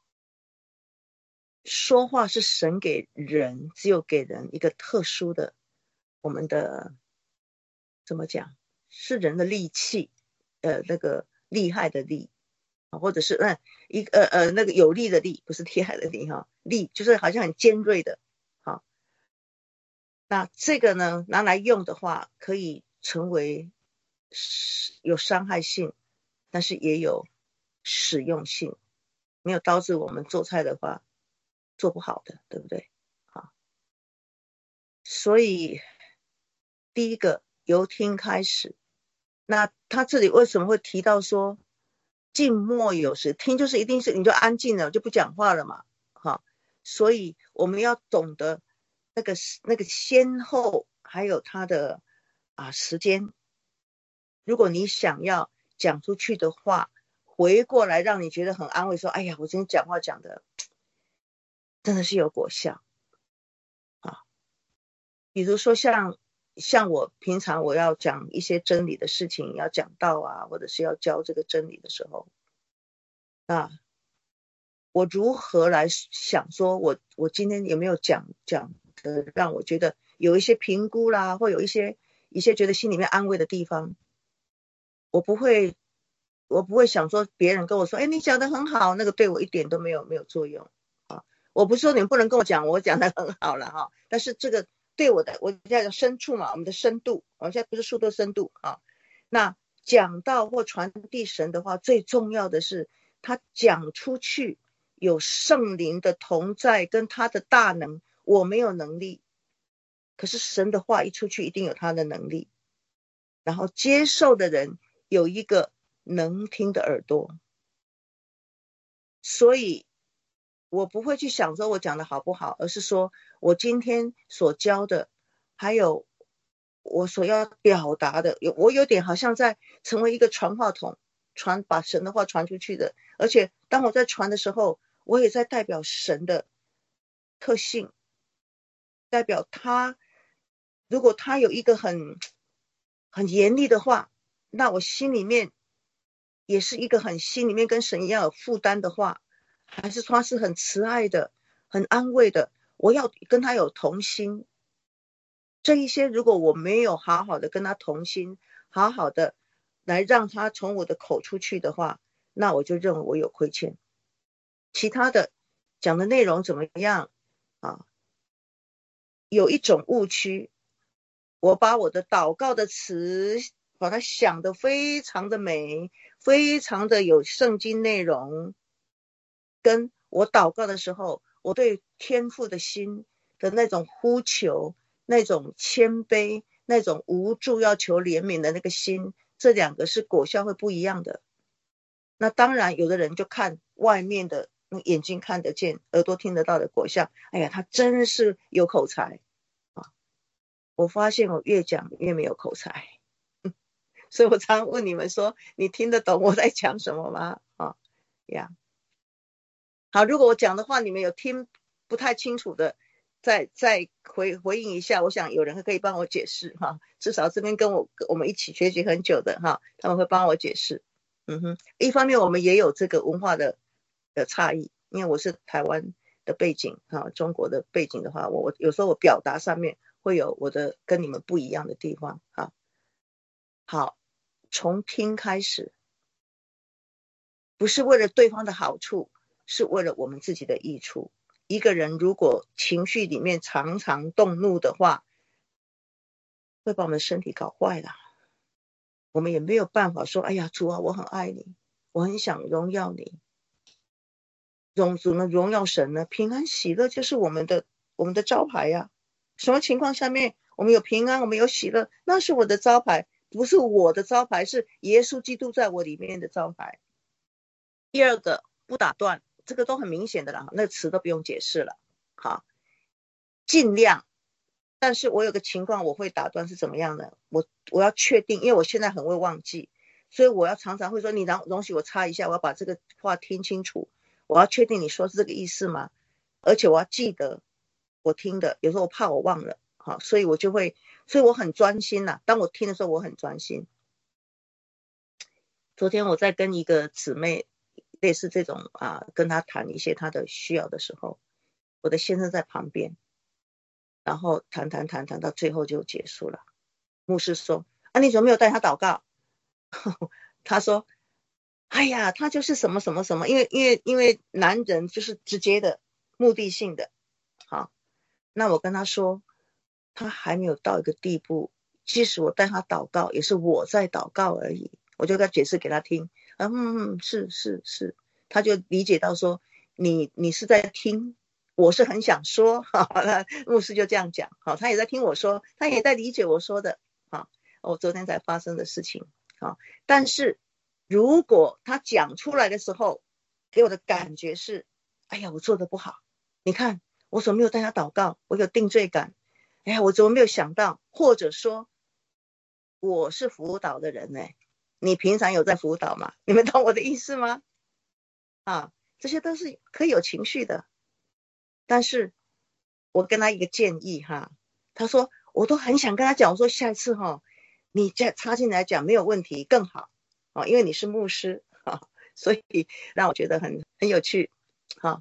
说话是神给人，只有给人一个特殊的，我们的怎么讲，是人的利器，呃，那个厉害的利，或者是嗯一个呃呃那个有力的力，不是厉害的力哈，力就是好像很尖锐的。好，那这个呢拿来用的话，可以成为有伤害性，但是也有实用性。没有刀子，我们做菜的话做不好的，对不对？好，所以第一个由听开始。那他这里为什么会提到说静默有时，听就是一定是你就安静了，就不讲话了嘛。好，所以我们要懂得那个那个先后，还有它的啊时间。如果你想要讲出去的话，回过来让你觉得很安慰，说哎呀，我今天讲话讲的真的是有果效啊。比如说像像我平常我要讲一些真理的事情，要讲道啊，或者是要教这个真理的时候，那我如何来想说我我今天有没有讲讲的让我觉得有一些评估啦，或有一些一些觉得心里面安慰的地方，我不会我不会想说别人跟我说哎，你讲得很好，那个对我一点都没有没有作用啊。我不是说你们不能跟我讲我讲得很好了哈，但是这个对我的我叫做深处嘛，我们的深度，我现在不是数的深度啊。那讲道或传递神的话，最重要的是他讲出去有圣灵的同在跟他的大能，我没有能力，可是神的话一出去一定有他的能力，然后接受的人有一个能听的耳朵。所以我不会去想说我讲的好不好，而是说我今天所教的还有我所要表达的，我有点好像在成为一个传话筒，传把神的话传出去的。而且当我在传的时候，我也在代表神的特性，代表他如果他有一个很很严厉的话，那我心里面也是一个很心里面跟神一样有负担的话，还是他是很慈爱的很安慰的，我要跟他有同心。这一些如果我没有好好的跟他同心，好好的来让他从我的口出去的话，那我就认为我有亏欠。其他的讲的内容怎么样啊？有一种误区，我把我的祷告的词把它想得非常的美，非常的有圣经内容，跟我祷告的时候我对天父的心的那种呼求，那种谦卑，那种无助要求怜悯的那个心，这两个是果效会不一样的。那当然有的人就看外面的，眼睛看得见耳朵听得到的果效，哎呀他真是有口才啊！我发现我越讲越没有口才，所以我常问你们说，你听得懂我在讲什么吗？啊呀，好，如果我讲的话你们有听不太清楚的，再再回回应一下，我想有人可以帮我解释哈，至少这边跟我我们一起学习很久的哈，他们会帮我解释。嗯哼，一方面我们也有这个文化的的差异，因为我是台湾的背景哈，中国的背景的话，我我有时候我表达上面会有我的跟你们不一样的地方哈。好，从听开始，不是为了对方的好处，是为了我们自己的益处。 一个人如果情绪里面常常动怒的话，会把我们身体搞坏了。我们也没有办法说，哎呀，主啊，我很爱你，我很想荣耀你。荣怎么荣耀神呢？平安喜乐就是我们的我们的招牌呀、啊。什么情况下面我们有平安，我们有喜乐，那是我的招牌，不是我的招牌，是耶稣基督在我里面的招牌。第二个，不打断，这个都很明显的啦，那个词都不用解释了。好，尽量。但是我有个情况我会打断是怎么样的？我我要确定，因为我现在很会忘记，所以我要常常会说，你容容许我插一下，我要把这个话听清楚，我要确定你说是这个意思吗？而且我要记得我听的，有时候我怕我忘了，好，所以我就会，所以我很专心啦。当我听的时候，我很专心。昨天我在跟一个姊妹类似这种啊，跟她谈一些她的需要的时候，我的先生在旁边。然后谈谈谈谈到最后就结束了。牧师说：“啊，你怎么没有带他祷告？”他说：“哎呀，他就是什么什么什么，因为因为因为男人就是直接的、目的性的。”好，那我跟他说，他还没有到一个地步，即使我带他祷告，也是我在祷告而已。我就跟他解释给他听，啊，嗯嗯，是是是，他就理解到说，你你是在听。我是很想说，好，牧师就这样讲，好，他也在听我说，他也在理解我说的，好，我昨天才发生的事情，好，但是如果他讲出来的时候，给我的感觉是，哎呀，我做的不好，你看我怎么没有带他祷告，我有定罪感，哎呀，我怎么没有想到，或者说我是辅导的人呢、欸，你平常有在辅导吗？你们懂我的意思吗？啊，这些都是可以有情绪的。但是我跟他一个建议哈，他说我都很想跟他讲，我说下一次哈，你再插进来讲没有问题，更好啊，因为你是牧师啊，所以让我觉得很很有趣哈。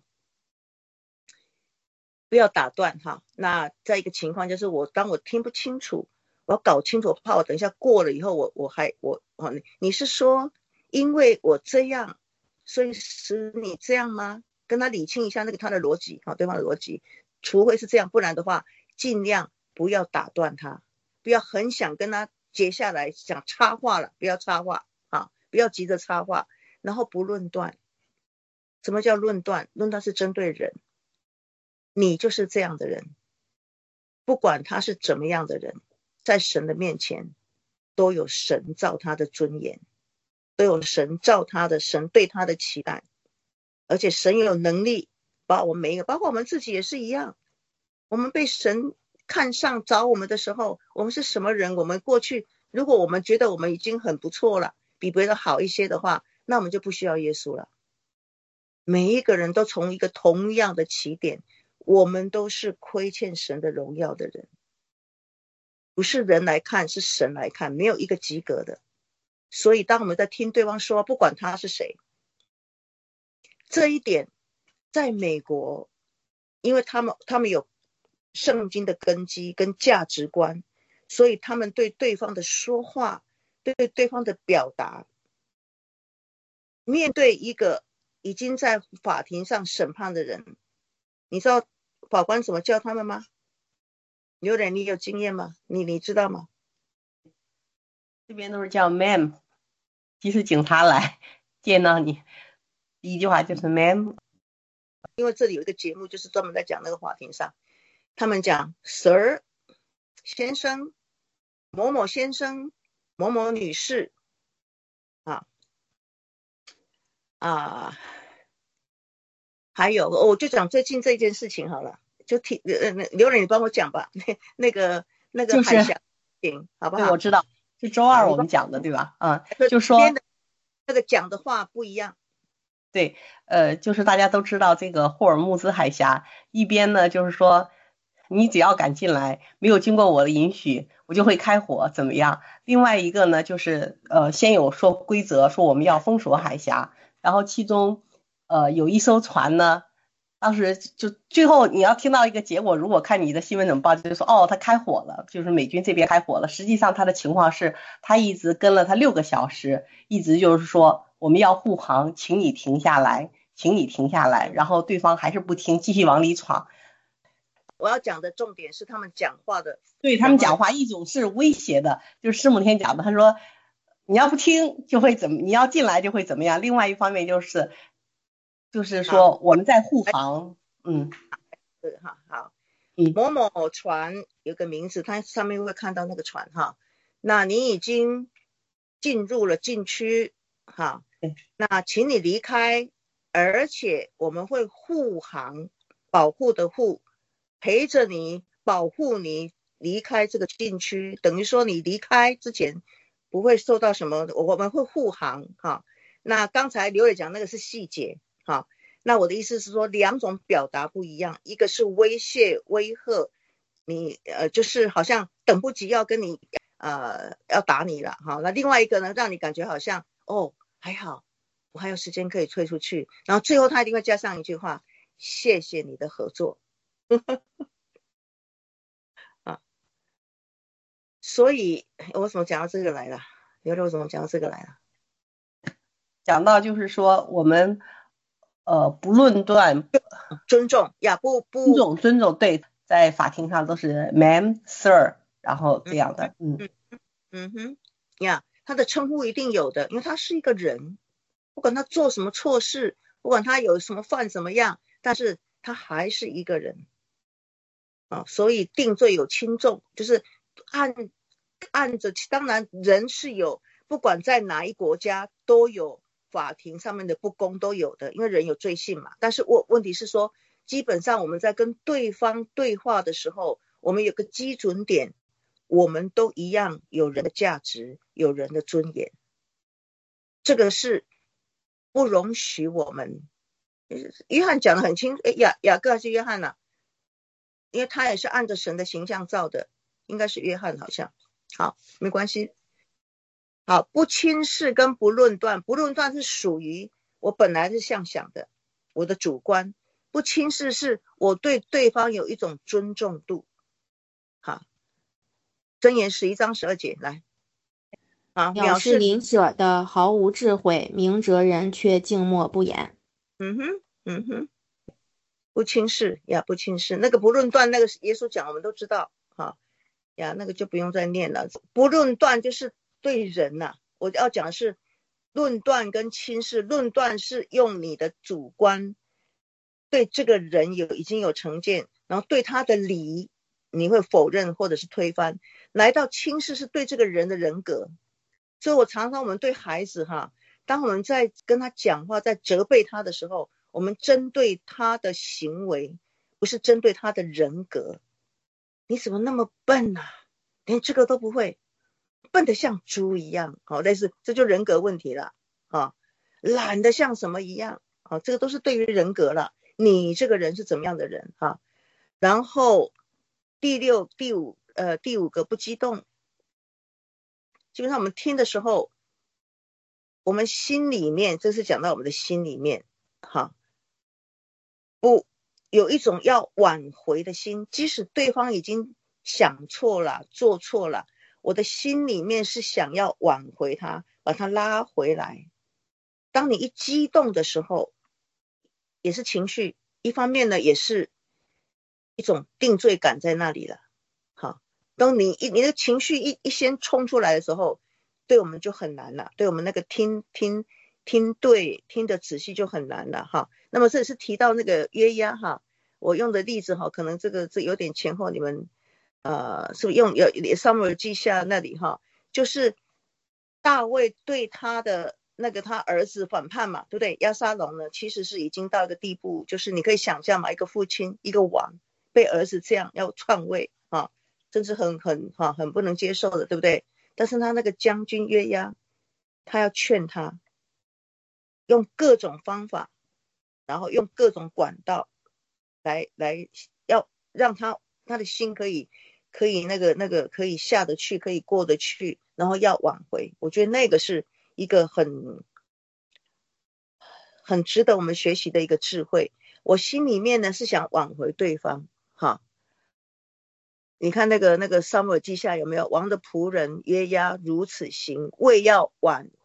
不要打断哈。那再一个情况就是我当我听不清楚，我要搞清楚，我怕我等一下过了以后我我还我哦，你是说因为我这样，所以使你这样吗？跟他理清一下那个他的逻辑啊，对方的逻辑，除非是这样，不然的话，尽量不要打断他，不要很想跟他接下来想插话了，不要插话啊，不要急着插话，然后不论断。什么叫论断？论断是针对人，你就是这样的人，不管他是怎么样的人，在神的面前都有神造他的尊严，都有神造他的神对他的期待。而且神有能力把我们每一个，包括我们自己也是一样，我们被神看上找我们的时候，我们是什么人？我们过去如果我们觉得我们已经很不错了，比别人好一些的话，那我们就不需要耶稣了。每一个人都从一个同样的起点，我们都是亏欠神的荣耀的人，不是人来看，是神来看，没有一个及格的。所以当我们在听对方说，不管他是谁，这一点在美国，因为他们他们有圣经的根基跟价值观，所以他们对对方的说话，对对方的表达，面对一个已经在法庭上审判的人，你知道法官怎么教他们吗？刘磊，你有经验吗？你你知道吗？ 这边都是叫 ma'am， 即使警察来见到你，第一句话就是 ma'am。 因为这里有一个节目就是专门在讲那个法庭上，他们讲 Sir 先生，某某先生，某某女士啊啊，还有我就讲最近这件事情好了，就听呃刘磊你帮我讲吧，那那个那个海峡行好不好？ 对，我知道是周二我们讲的对吧？嗯，就说那个讲的话不一样。 对，呃，就是大家都知道这个霍尔木兹海峡，一边呢就是说你只要敢进来，没有经过我的允许，我就会开火怎么样？另外一个呢就是呃先有说规则，说我们要封锁海峡，然后其中呃有一艘船呢，当时就最后你要听到一个结果，如果看你的新闻怎么报，就说哦他开火了，就是美军这边开火了，实际上他的情况是他一直跟了他六个小时，一直就是说我们要护航，请你停下来， 请你停下来，然后对方还是不听，继续往里闯。 我要讲的重点是他们讲话的， 对他们讲话，一种是威胁的，就是师母那天讲的，他说你要不听就会怎么，你要进来就会怎么样。另外一方面就是就是说我们在护航，嗯， 对哈，好， 嗯， 某某船有个名字，它上面会看到那个船哈，那你已经进入了禁区哈，那请你离开，而且我们会护航，保护的护，陪着你，保护你离开这个禁区，等于说你离开之前不会受到什么，我们会护航哈。那刚才刘也讲那个是细节哈，那我的意思是说两种表达不一样，一个是威胁威吓你，呃，就是好像等不及要跟你呃要打你了哈，那另外一个呢，让你感觉好像哦还好我还有时间可以退出去，然后最后他一定会加上一句话，谢谢你的合作啊，所以我为什么讲到这个来了？刘刘为什么讲到这个来了？ 讲到就是说我们呃不论断， 尊重呀，不不尊重尊重，对，在法庭上都是 ma'am sir， 然后这样的， 嗯嗯嗯哼呀，他的称呼一定有的，因为他是一个人，不管他做什么错事，不管他有什么犯什么样，但是他还是一个人啊，所以定罪有轻重，就是按按着，当然人是有，不管在哪一国家都有法庭上面的不公都有的，因为人有罪性嘛。但是我问题是说，基本上我们在跟对方对话的时候，我们有个基准点，我们都一样有人的价值，有人的尊严，这个是不容许我们。约翰讲得很清楚，雅雅各还是约翰啊？因为他也是按着神的形象造的，应该是约翰好像。好，没关系。好，不轻视跟不论断，不论断是属于我本来是这样想的，我的主观，不轻视是我对对方有一种尊重度。好，箴言十一章十二节来。好， 藐视邻舍的毫无智慧，明哲人却静默不言。 嗯哼，嗯哼，不轻视呀，不轻视。那个不论断，那个耶稣讲我们都知道，好呀，那个就不用再念了。不论断就是对人呐、啊，我要讲的是论断跟轻视。论断是用你的主观对这个人有已经有成见，然后对他的理你会否认或者是推翻。来到轻视是对这个人的人格。所以我常常我们对孩子哈，当我们在跟他讲话，在责备他的时候，我们针对他的行为，不是针对他的人格。你怎么那么笨啊，连这个都不会，笨得像猪一样，好，类似这就人格问题了啊，懒得像什么一样，好，这个都是对于人格了，你这个人是怎么样的人哈。然后第六第五呃第五个不激动，基本上我们听的时候，我们心里面，这是讲到我们的心里面哈，不有一种要挽回的心，即使对方已经想错了做错了，我的心里面是想要挽回他，把他拉回来。当你一激动的时候，也是情绪，一方面呢也是一种定罪感在那里了。好，当你一你的情绪一一先冲出来的时候，对我们就很难了，对我们那个听听听对听的仔细就很难了哈。那么这里是提到那个约押哈，我用的例子哈，可能这个这有点前后，你们呃是不是用有撒母耳记下那里哈，就是大卫对他的那个他儿子反叛嘛，对不对？押沙龙呢，其实是已经到一个地步，就是你可以想象嘛，一个父亲一个王被儿子这样要篡位啊，真是很很哈很不能接受的，对不对？但是他那个将军约押，他要劝他，用各种方法，然后用各种管道来来要让他他的心可以可以那个那个可以下得去，可以过得去，然后要挽回。我觉得那个是一个很很值得我们学习的一个智慧。我心里面呢是想挽回对方哈。你看那个那个撒母耳记下有没有？王的仆人约押如此行，为要挽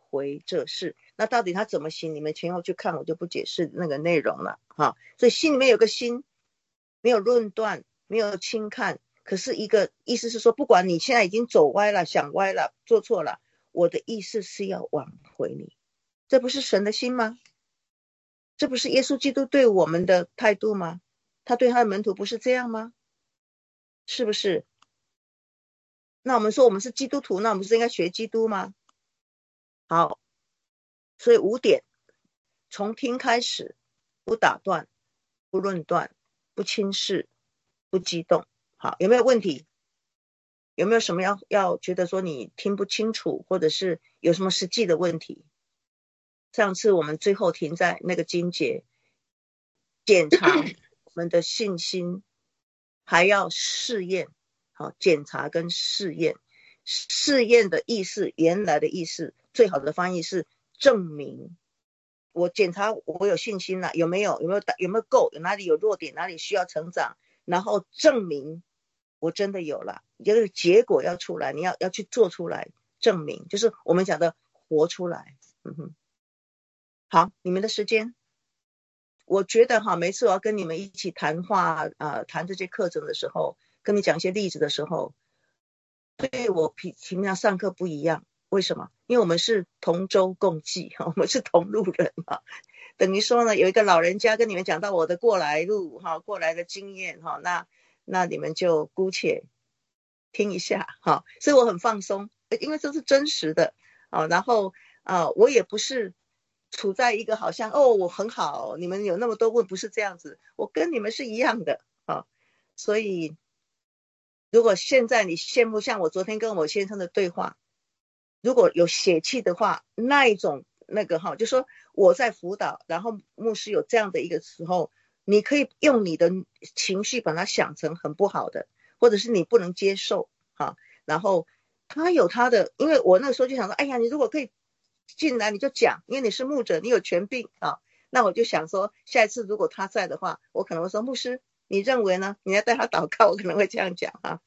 回这事。那到底他怎么行，你们前后去看，我就不解释那个内容了哈。所以心里面有个心，没有论断，没有轻看，可是一个意思是说，不管你现在已经走歪了，想歪了，做错了，我的意思是要挽回你。这不是神的心吗？这不是耶稣基督对我们的态度吗？他对他的门徒不是这样吗？是不是？那我们说我们是基督徒，那我们是应该学基督吗？好，所以五点，从听开始，不打断，不论断，不轻视，不激动。好，有没有问题？有没有什么要要觉得说你听不清楚，或者是有什么实际的问题？上次我们最后停在那个经节，检查我们的信心，还要试验。好，检查跟试验。试验的意思，原来的意思，最好的翻译是证明。我检查我有信心了，有没有有没有有没有够，有哪里有弱点，哪里需要成长，然后证明我真的有了，这个结果要出来，你要要去做出来，证明就是我们讲的活出来。嗯哼，好，你们的时间，我觉得哈，每次我要跟你们一起谈话啊、呃，谈这些课程的时候，跟你讲一些例子的时候，对我平平常上课不一样。为什么？因为我们是同舟共济，我们是同路人嘛。等于说呢，有一个老人家跟你们讲到我的过来路哈，过来的经验哈，那那你们就姑且听一下哈。所以我很放松，因为这是真实的啊。然后啊、呃，我也不是处在一个好像哦我很好，你们有那么多问，不是这样子，我跟你们是一样的啊。所以如果现在你羡慕像我昨天跟我先生的对话，如果有血气的话，那一种那个哈，就说我在辅导，然后牧师有这样的一个时候，你可以用你的情绪把它想成很不好的，或者是你不能接受哈。然后他有他的，因为我那个时候就想说，哎呀，你如果可以进来你就讲，因为你是牧者，你有权柄啊。那我就想说，下一次如果他在的话，我可能会说，牧师，你认为呢？你要带他祷告，我可能会这样讲啊。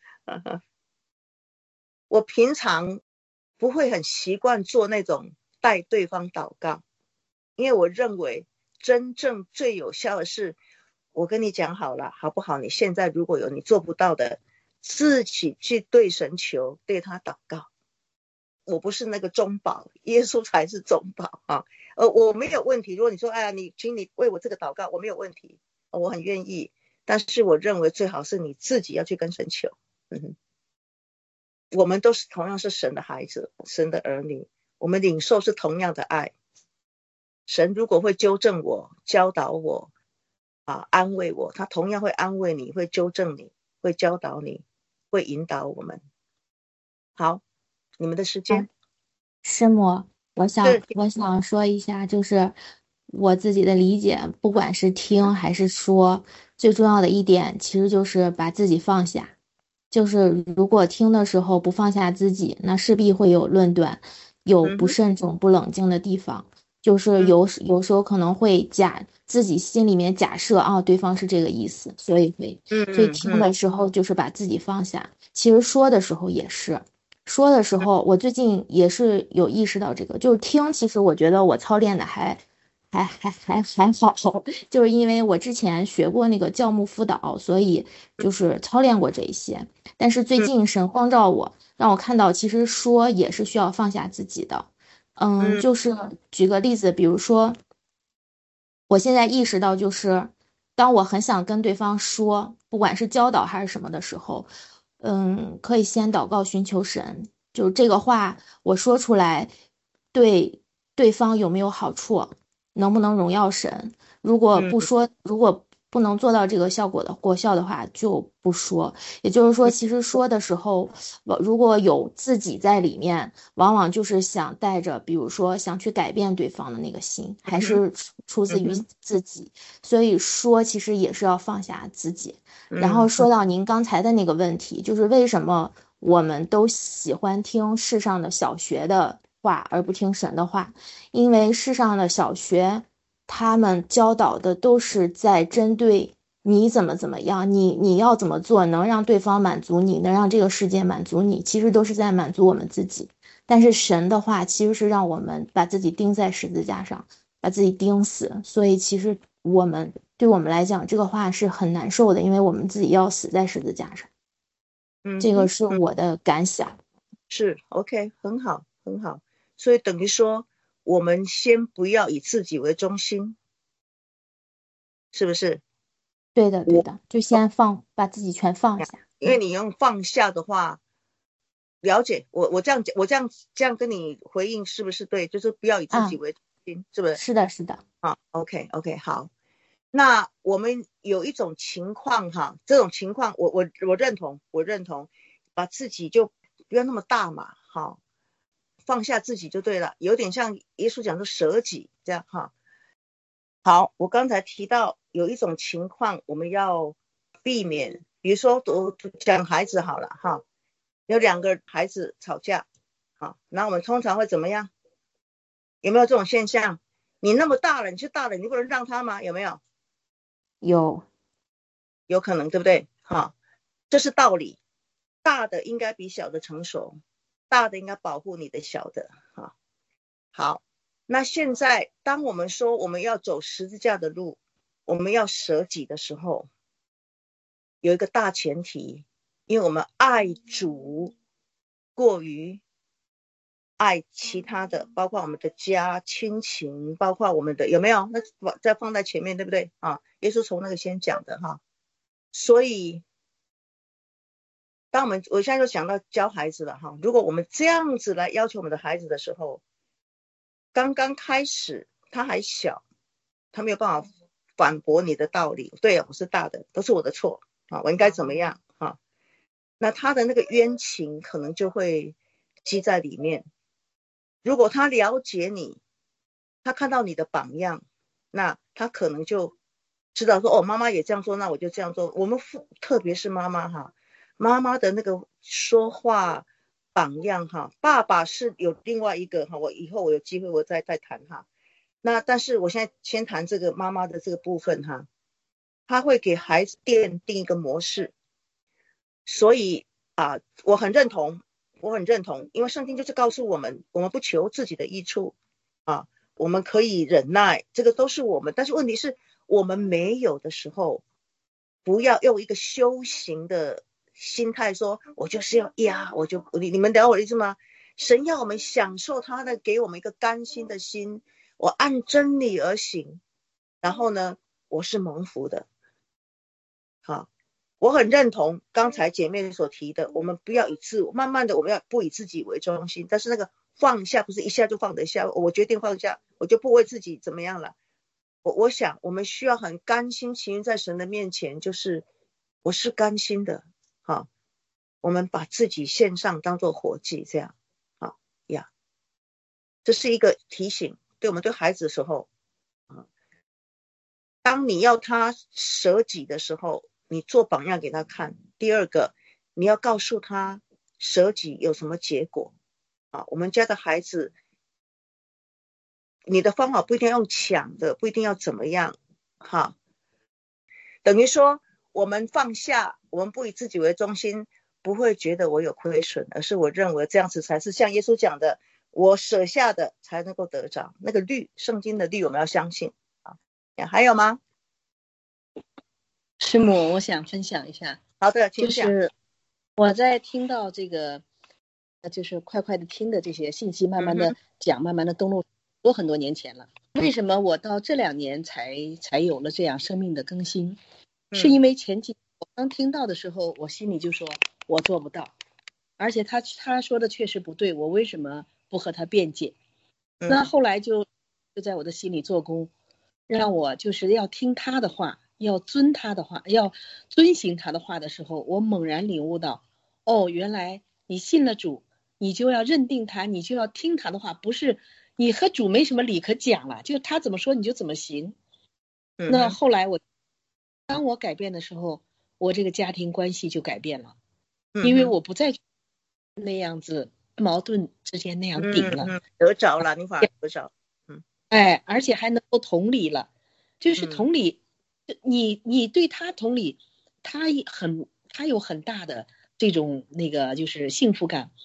我平常不会很习惯做那种带对方祷告，因为我认为真正最有效的是，我跟你讲好了，好不好？你现在如果有你做不到的，自己去对神求，对他祷告。我不是那个中保，耶稣才是中保啊。呃，我没有问题。如果你说，哎呀，你请你为我这个祷告，我没有问题，我很愿意。但是我认为最好是你自己要去跟神求。嗯，我们都是同样是神的孩子，神的儿女，我们领受是同样的爱。神如果会纠正我，教导我啊，安慰我，他同样会安慰你，会纠正你，会教导你，会引导我们。好，你们的时间。 师母，我想我想说一下，就是我自己的理解，不管是听还是说，最重要的一点其实就是把自己放下。就是如果听的时候不放下自己，那势必会有论断，有不慎重、不冷静的地方。就是有有时候可能会假自己心里面假设啊，对方是这个意思，所以会，所以听的时候就是把自己放下。其实说的时候也是。说的时候，我最近也是有意识到这个，就是听，其实我觉得我操练的还还还还还好，就是因为我之前学过那个教牧辅导，所以就是操练过这一些。但是最近神光照我，让我看到其实说也是需要放下自己的。嗯，就是举个例子，比如说，我现在意识到，就是当我很想跟对方说，不管是教导还是什么的时候。嗯，可以先祷告寻求神，就这个话我说出来，对对方有没有好处，能不能荣耀神？如果不说，如果不能做到这个效果的果效的话，就不说。也就是说，其实说的时候，如果有自己在里面，往往就是想带着，比如说想去改变对方的那个心，还是出自于自己。所以说，其实也是要放下自己。然后说到您刚才的那个问题，就是为什么我们都喜欢听世上的小学的话，而不听神的话？因为世上的小学，他们教导的都是在针对你怎么怎么样，你你要怎么做能让对方满足你，能让这个世界满足你，其实都是在满足我们自己。 但是神的话其实是让我们把自己钉在十字架上，把自己钉死，所以其实我们对我们来讲这个话是很难受的，因为我们自己要死在十字架上。 嗯， 这个是我的感想。 是 OK， 很好很好。所以等于说我们先不要以自己为中心，是不是？ 对的对的，就先放，把自己全放下。 因为你用放下的话，了解我我这样我这样这样跟你回应是不是对？就是不要以自己为中心，啊、是不是？ 是的是的。 啊 OK OK 好。那我们有一种情况哈，这种情况我我我认同，我认同，把自己就不要那么大嘛，哈，放下自己就对了，有点像耶稣讲的舍己这样哈。好，我刚才提到有一种情况我们要避免，比如说我讲孩子好了哈，有两个孩子吵架，好，那我们通常会怎么样？有没有这种现象？你那么大了，你是大了，你不能让他吗？有没有？ 有， 有可能，对不对？哈，这是道理。大的应该比小的成熟，大的应该保护你的小的。哈，好，那现在当我们说我们要走十字架的路，我们要舍己的时候，有一个大前提，因为我们爱主过于爱其他的，包括我们的家、亲情，包括我们的有没有？那再放在前面，对不对？啊，耶稣从那个先讲的哈。所以，当我们我现在就想到教孩子了哈。如果我们这样子来要求我们的孩子的时候，刚刚开始他还小，他没有办法反驳你的道理。对啊，我是大的，都是我的错啊，我应该怎么样啊？那他的那个冤情可能就会积在里面。如果他了解你，他看到你的榜样，那他可能就知道说，哦，妈妈也这样做，那我就这样做。我们父，特别是妈妈哈，妈妈的那个说话榜样哈，爸爸是有另外一个哈，我以后我有机会我再再谈哈。那但是我现在先谈这个妈妈的这个部分哈，他会给孩子奠定一个模式，所以啊，我很认同。我很认同，因为圣经就是告诉我们，我们不求自己的益处啊，我们可以忍耐，这个都是我们。但是问题是我们没有的时候，不要用一个修行的心态说，我就是要呀，我就你你们了解我的意思吗？神要我们享受他的，给我们一个甘心的心，我按真理而行，然后呢，我是蒙福的。好。我很认同刚才姐妹所提的，我们不要以自我，慢慢的我们要不以自己为中心，但是那个放下不是一下就放得下，我决定放下，我就不为自己怎么样了。我我想我们需要很甘心情愿在神的面前，就是我是甘心的，好，我们把自己献上当作活祭，这样，好呀，这是一个提醒，对我们对孩子的时候，当你要他舍己的时候，你做榜样给他看。第二个，你要告诉他舍己有什么结果啊？我们家的孩子，你的方法不一定要用抢的，不一定要怎么样哈。等于说我们放下，我们不以自己为中心，不会觉得我有亏损，而是我认为这样子才是像耶稣讲的，我舍下的才能够得着那个律，圣经的律我们要相信啊。还有吗？ 师母，我想分享一下。 好的，请讲。 就是我在听到这个，就是快快的听的这些信息，慢慢的讲，嗯、慢慢的登录，多很多年前了。为什么我到这两年才才有了这样生命的更新？嗯、是因为前几我刚听到的时候，我心里就说我做不到，而且他他说的确实不对，我为什么不和他辩解？嗯、那后来就就在我的心里做工，让我就是要听他的话。要遵他的话，要遵行他的话的时候，我猛然领悟到，哦，原来你信了主，你就要认定他，你就要听他的话，不是你和主没什么理可讲了，就他怎么说你就怎么行。嗯、那后来我，当我改变的时候，我这个家庭关系就改变了，嗯、因为我不再那样子矛盾之间那样顶了， 嗯嗯、得着了，你反而得着， 嗯，哎，而且还能够同理了，就是同理。嗯你你对他同理，他很他有很大的这种那个就是幸福感，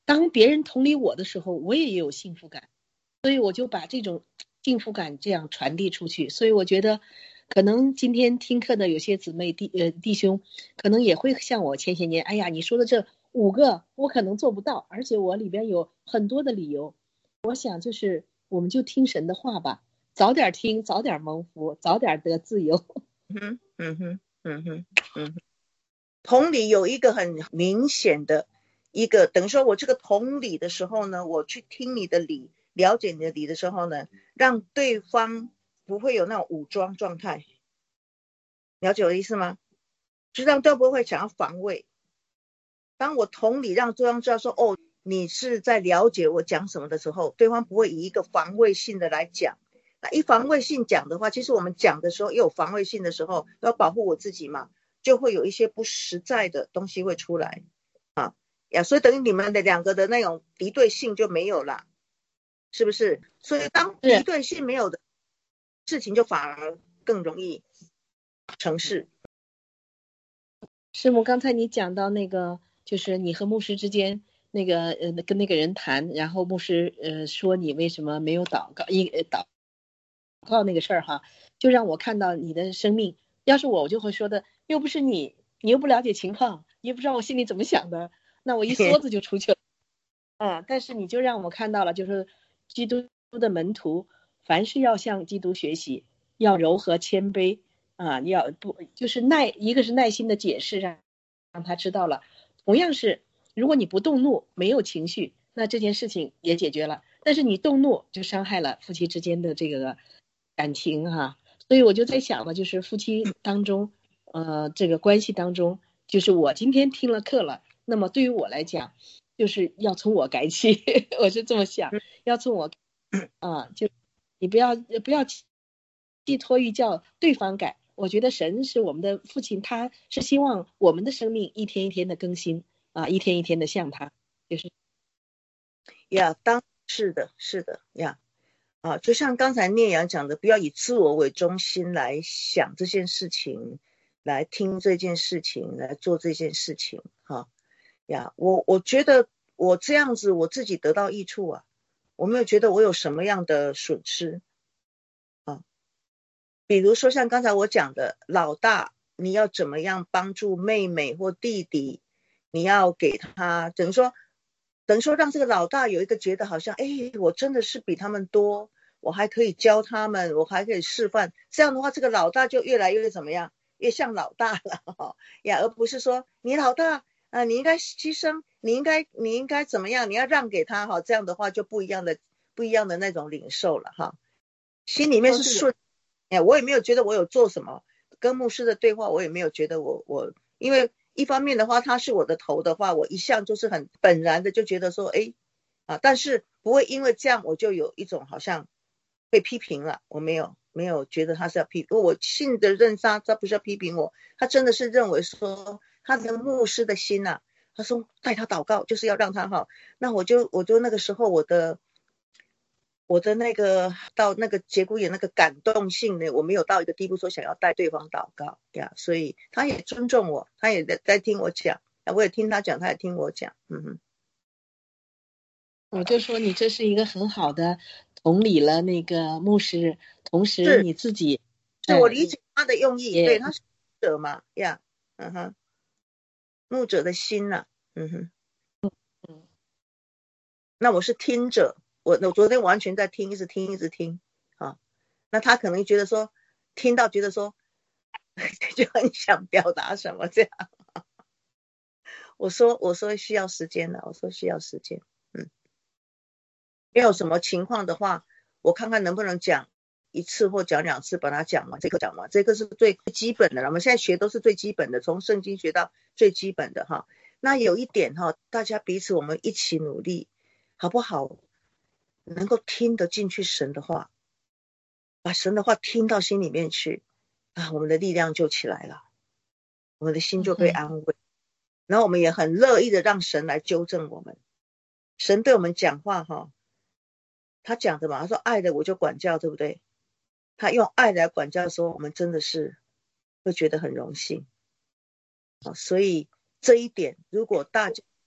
当别人同理我的时候，我也有幸福感，所以我就把这种幸福感这样传递出去。所以我觉得可能今天听课的有些姊妹弟呃弟兄可能也会像我前些年，哎呀你说的这五个我可能做不到，而且我里边有很多的理由。我想就是我们就听神的话吧，早点听早点蒙福，早点得自由。 嗯嗯哼嗯哼嗯哼，同理有一个很明显的一个，等于说我这个同理的时候呢，我去听你的理，了解你的理的时候呢，让对方不会有那种武装状态，了解我的意思吗？就让对方不会想要防卫。当我同理让对方知道说，哦，你是在了解我讲什么的时候，对方不会以一个防卫性的来讲。那一防卫性讲的话，其实我们讲的时候也有防卫性的时候，要保护我自己嘛，就会有一些不实在的东西会出来啊呀，所以等于你们的两个的那种敌对性就没有了，是不是？所以当敌对性没有的事情，就反而更容易成事。 师母，刚才你讲到那个，就是你和牧师之间那个呃跟那个人谈，然后牧师呃说你为什么没有祷告一祷告那个事儿哈，就让我看到你的生命。要是我，我就会说的，又不是你，你又不了解情况，你又不知道我心里怎么想的，那我一梭子就出去了。啊，但是你就让我看到了，就是基督的门徒，凡是要向基督学习，要柔和谦卑啊，要不就是耐，一个是耐心的解释，让让他知道了。同样是，如果你不动怒，没有情绪，那这件事情也解决了。但是你动怒，就伤害了夫妻之间的这个感情哈、啊。所以我就在想了，就是夫妻当中，呃，这个关系当中，就是我今天听了课了，那么对于我来讲，就是要从我改起，我是这么想，要从我啊，就你不要不要寄托于叫对方改。我觉得神是我们的父亲，他是希望我们的生命一天一天的更新啊，一天一天的像他，就是呀，当是的，是的呀。啊，就像刚才聂阳讲的，不要以自我为中心来想这件事情，来听这件事情，来做这件事情，哈呀，我我觉得我这样子我自己得到益处啊，我没有觉得我有什么样的损失啊。比如说像刚才我讲的，老大你要怎么样帮助妹妹或弟弟，你要给他等于说等于说让这个老大有一个觉得好像，哎，我真的是比他们多，我还可以教他们，我还可以示范，这样的话这个老大就越来越怎么样，越像老大了、哦、呀，而不是说你老大啊，你应该牺牲，你应该你应该怎么样，你要让给他哈、哦，这样的话就不一样的不一样的那种领受了哈、哦，心里面是顺，哎，我也没有觉得我有做什么，跟牧师的对话我也没有觉得我我因为一方面的话他是我的头的话，我一向就是很本然的就觉得说哎啊，但是不会因为这样我就有一种好像被批评了，我没有没有觉得他是要批评我，信的认他他不是要批评我，他真的是认为说他的牧师的心啊，他说带他祷告就是要让他好，那我就我就那个时候我的我的那个到那个节骨眼那个感动性呢，我没有到一个地步说想要带对方祷告呀，所以他也尊重我，他也在听我讲，我也听他讲，他也听我讲，嗯哼。 我就说你这是一个很好的同理了那个牧师，同时你自己是我理解他的用意， 嗯、 对，他是牧者嘛呀，嗯哼，牧者的心呐、啊，嗯哼， 嗯， 那我是听者，我我昨天完全在听，一直听一直听啊，那他可能觉得说听到觉得说就很想表达什么这样，我说我说需要时间的，我说需要时间，嗯，没有什么情况的话，我看看能不能讲一次或讲两次把它讲完，这个讲完，这个是最基本的，我们现在学都是最基本的，从圣经学到最基本的哈。那有一点哈，大家彼此我们一起努力，好不好？能够听得进去神的话，把神的话听到心里面去啊，我们的力量就起来了，我们的心就被安慰，然后我们也很乐意的让神来纠正我们。神对我们讲话哈，他讲的嘛，他说爱的我就管教，对不对？他用爱来管教的时候，我们真的是会觉得很荣幸、哦、所以这一点如果大家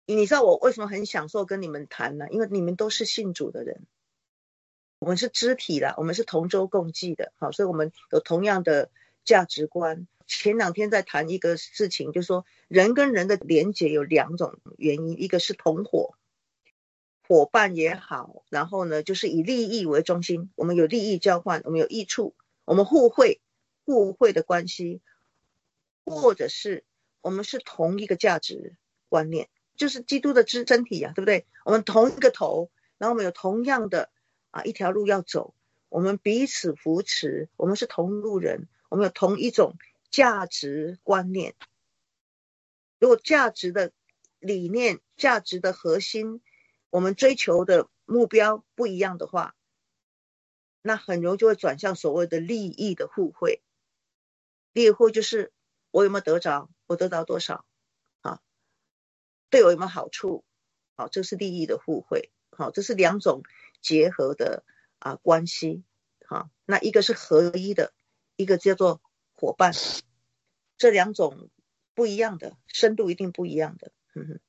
你知道我为什么很享受跟你们谈呢？因为你们都是信主的人，我们是肢体啦，我们是同舟共济的，好，所以我们有同样的价值观。前两天在谈一个事情，就是说人跟人的连结有两种原因，一个是同伙，伙伴也好，然后呢就是以利益为中心，我们有利益交换，我们有益处，我们互惠互惠的关系，或者是我们是同一个价值观念，就是基督的身体啊，对不对？我们同一个头，然后我们有同样的啊一条路要走，我们彼此扶持，我们是同路人，我们有同一种价值观念。如果价值的理念、价值的核心，我们追求的目标不一样的话，那很容易就会转向所谓的利益的互惠。利益互惠就是我有没有得着，我得到多少啊，对我有没有好处，好，这是利益的互惠。好，这是两种结合的啊关系。好，那一个是合一的，一个叫做伙伴，这两种不一样的深度一定不一样的。嗯哼，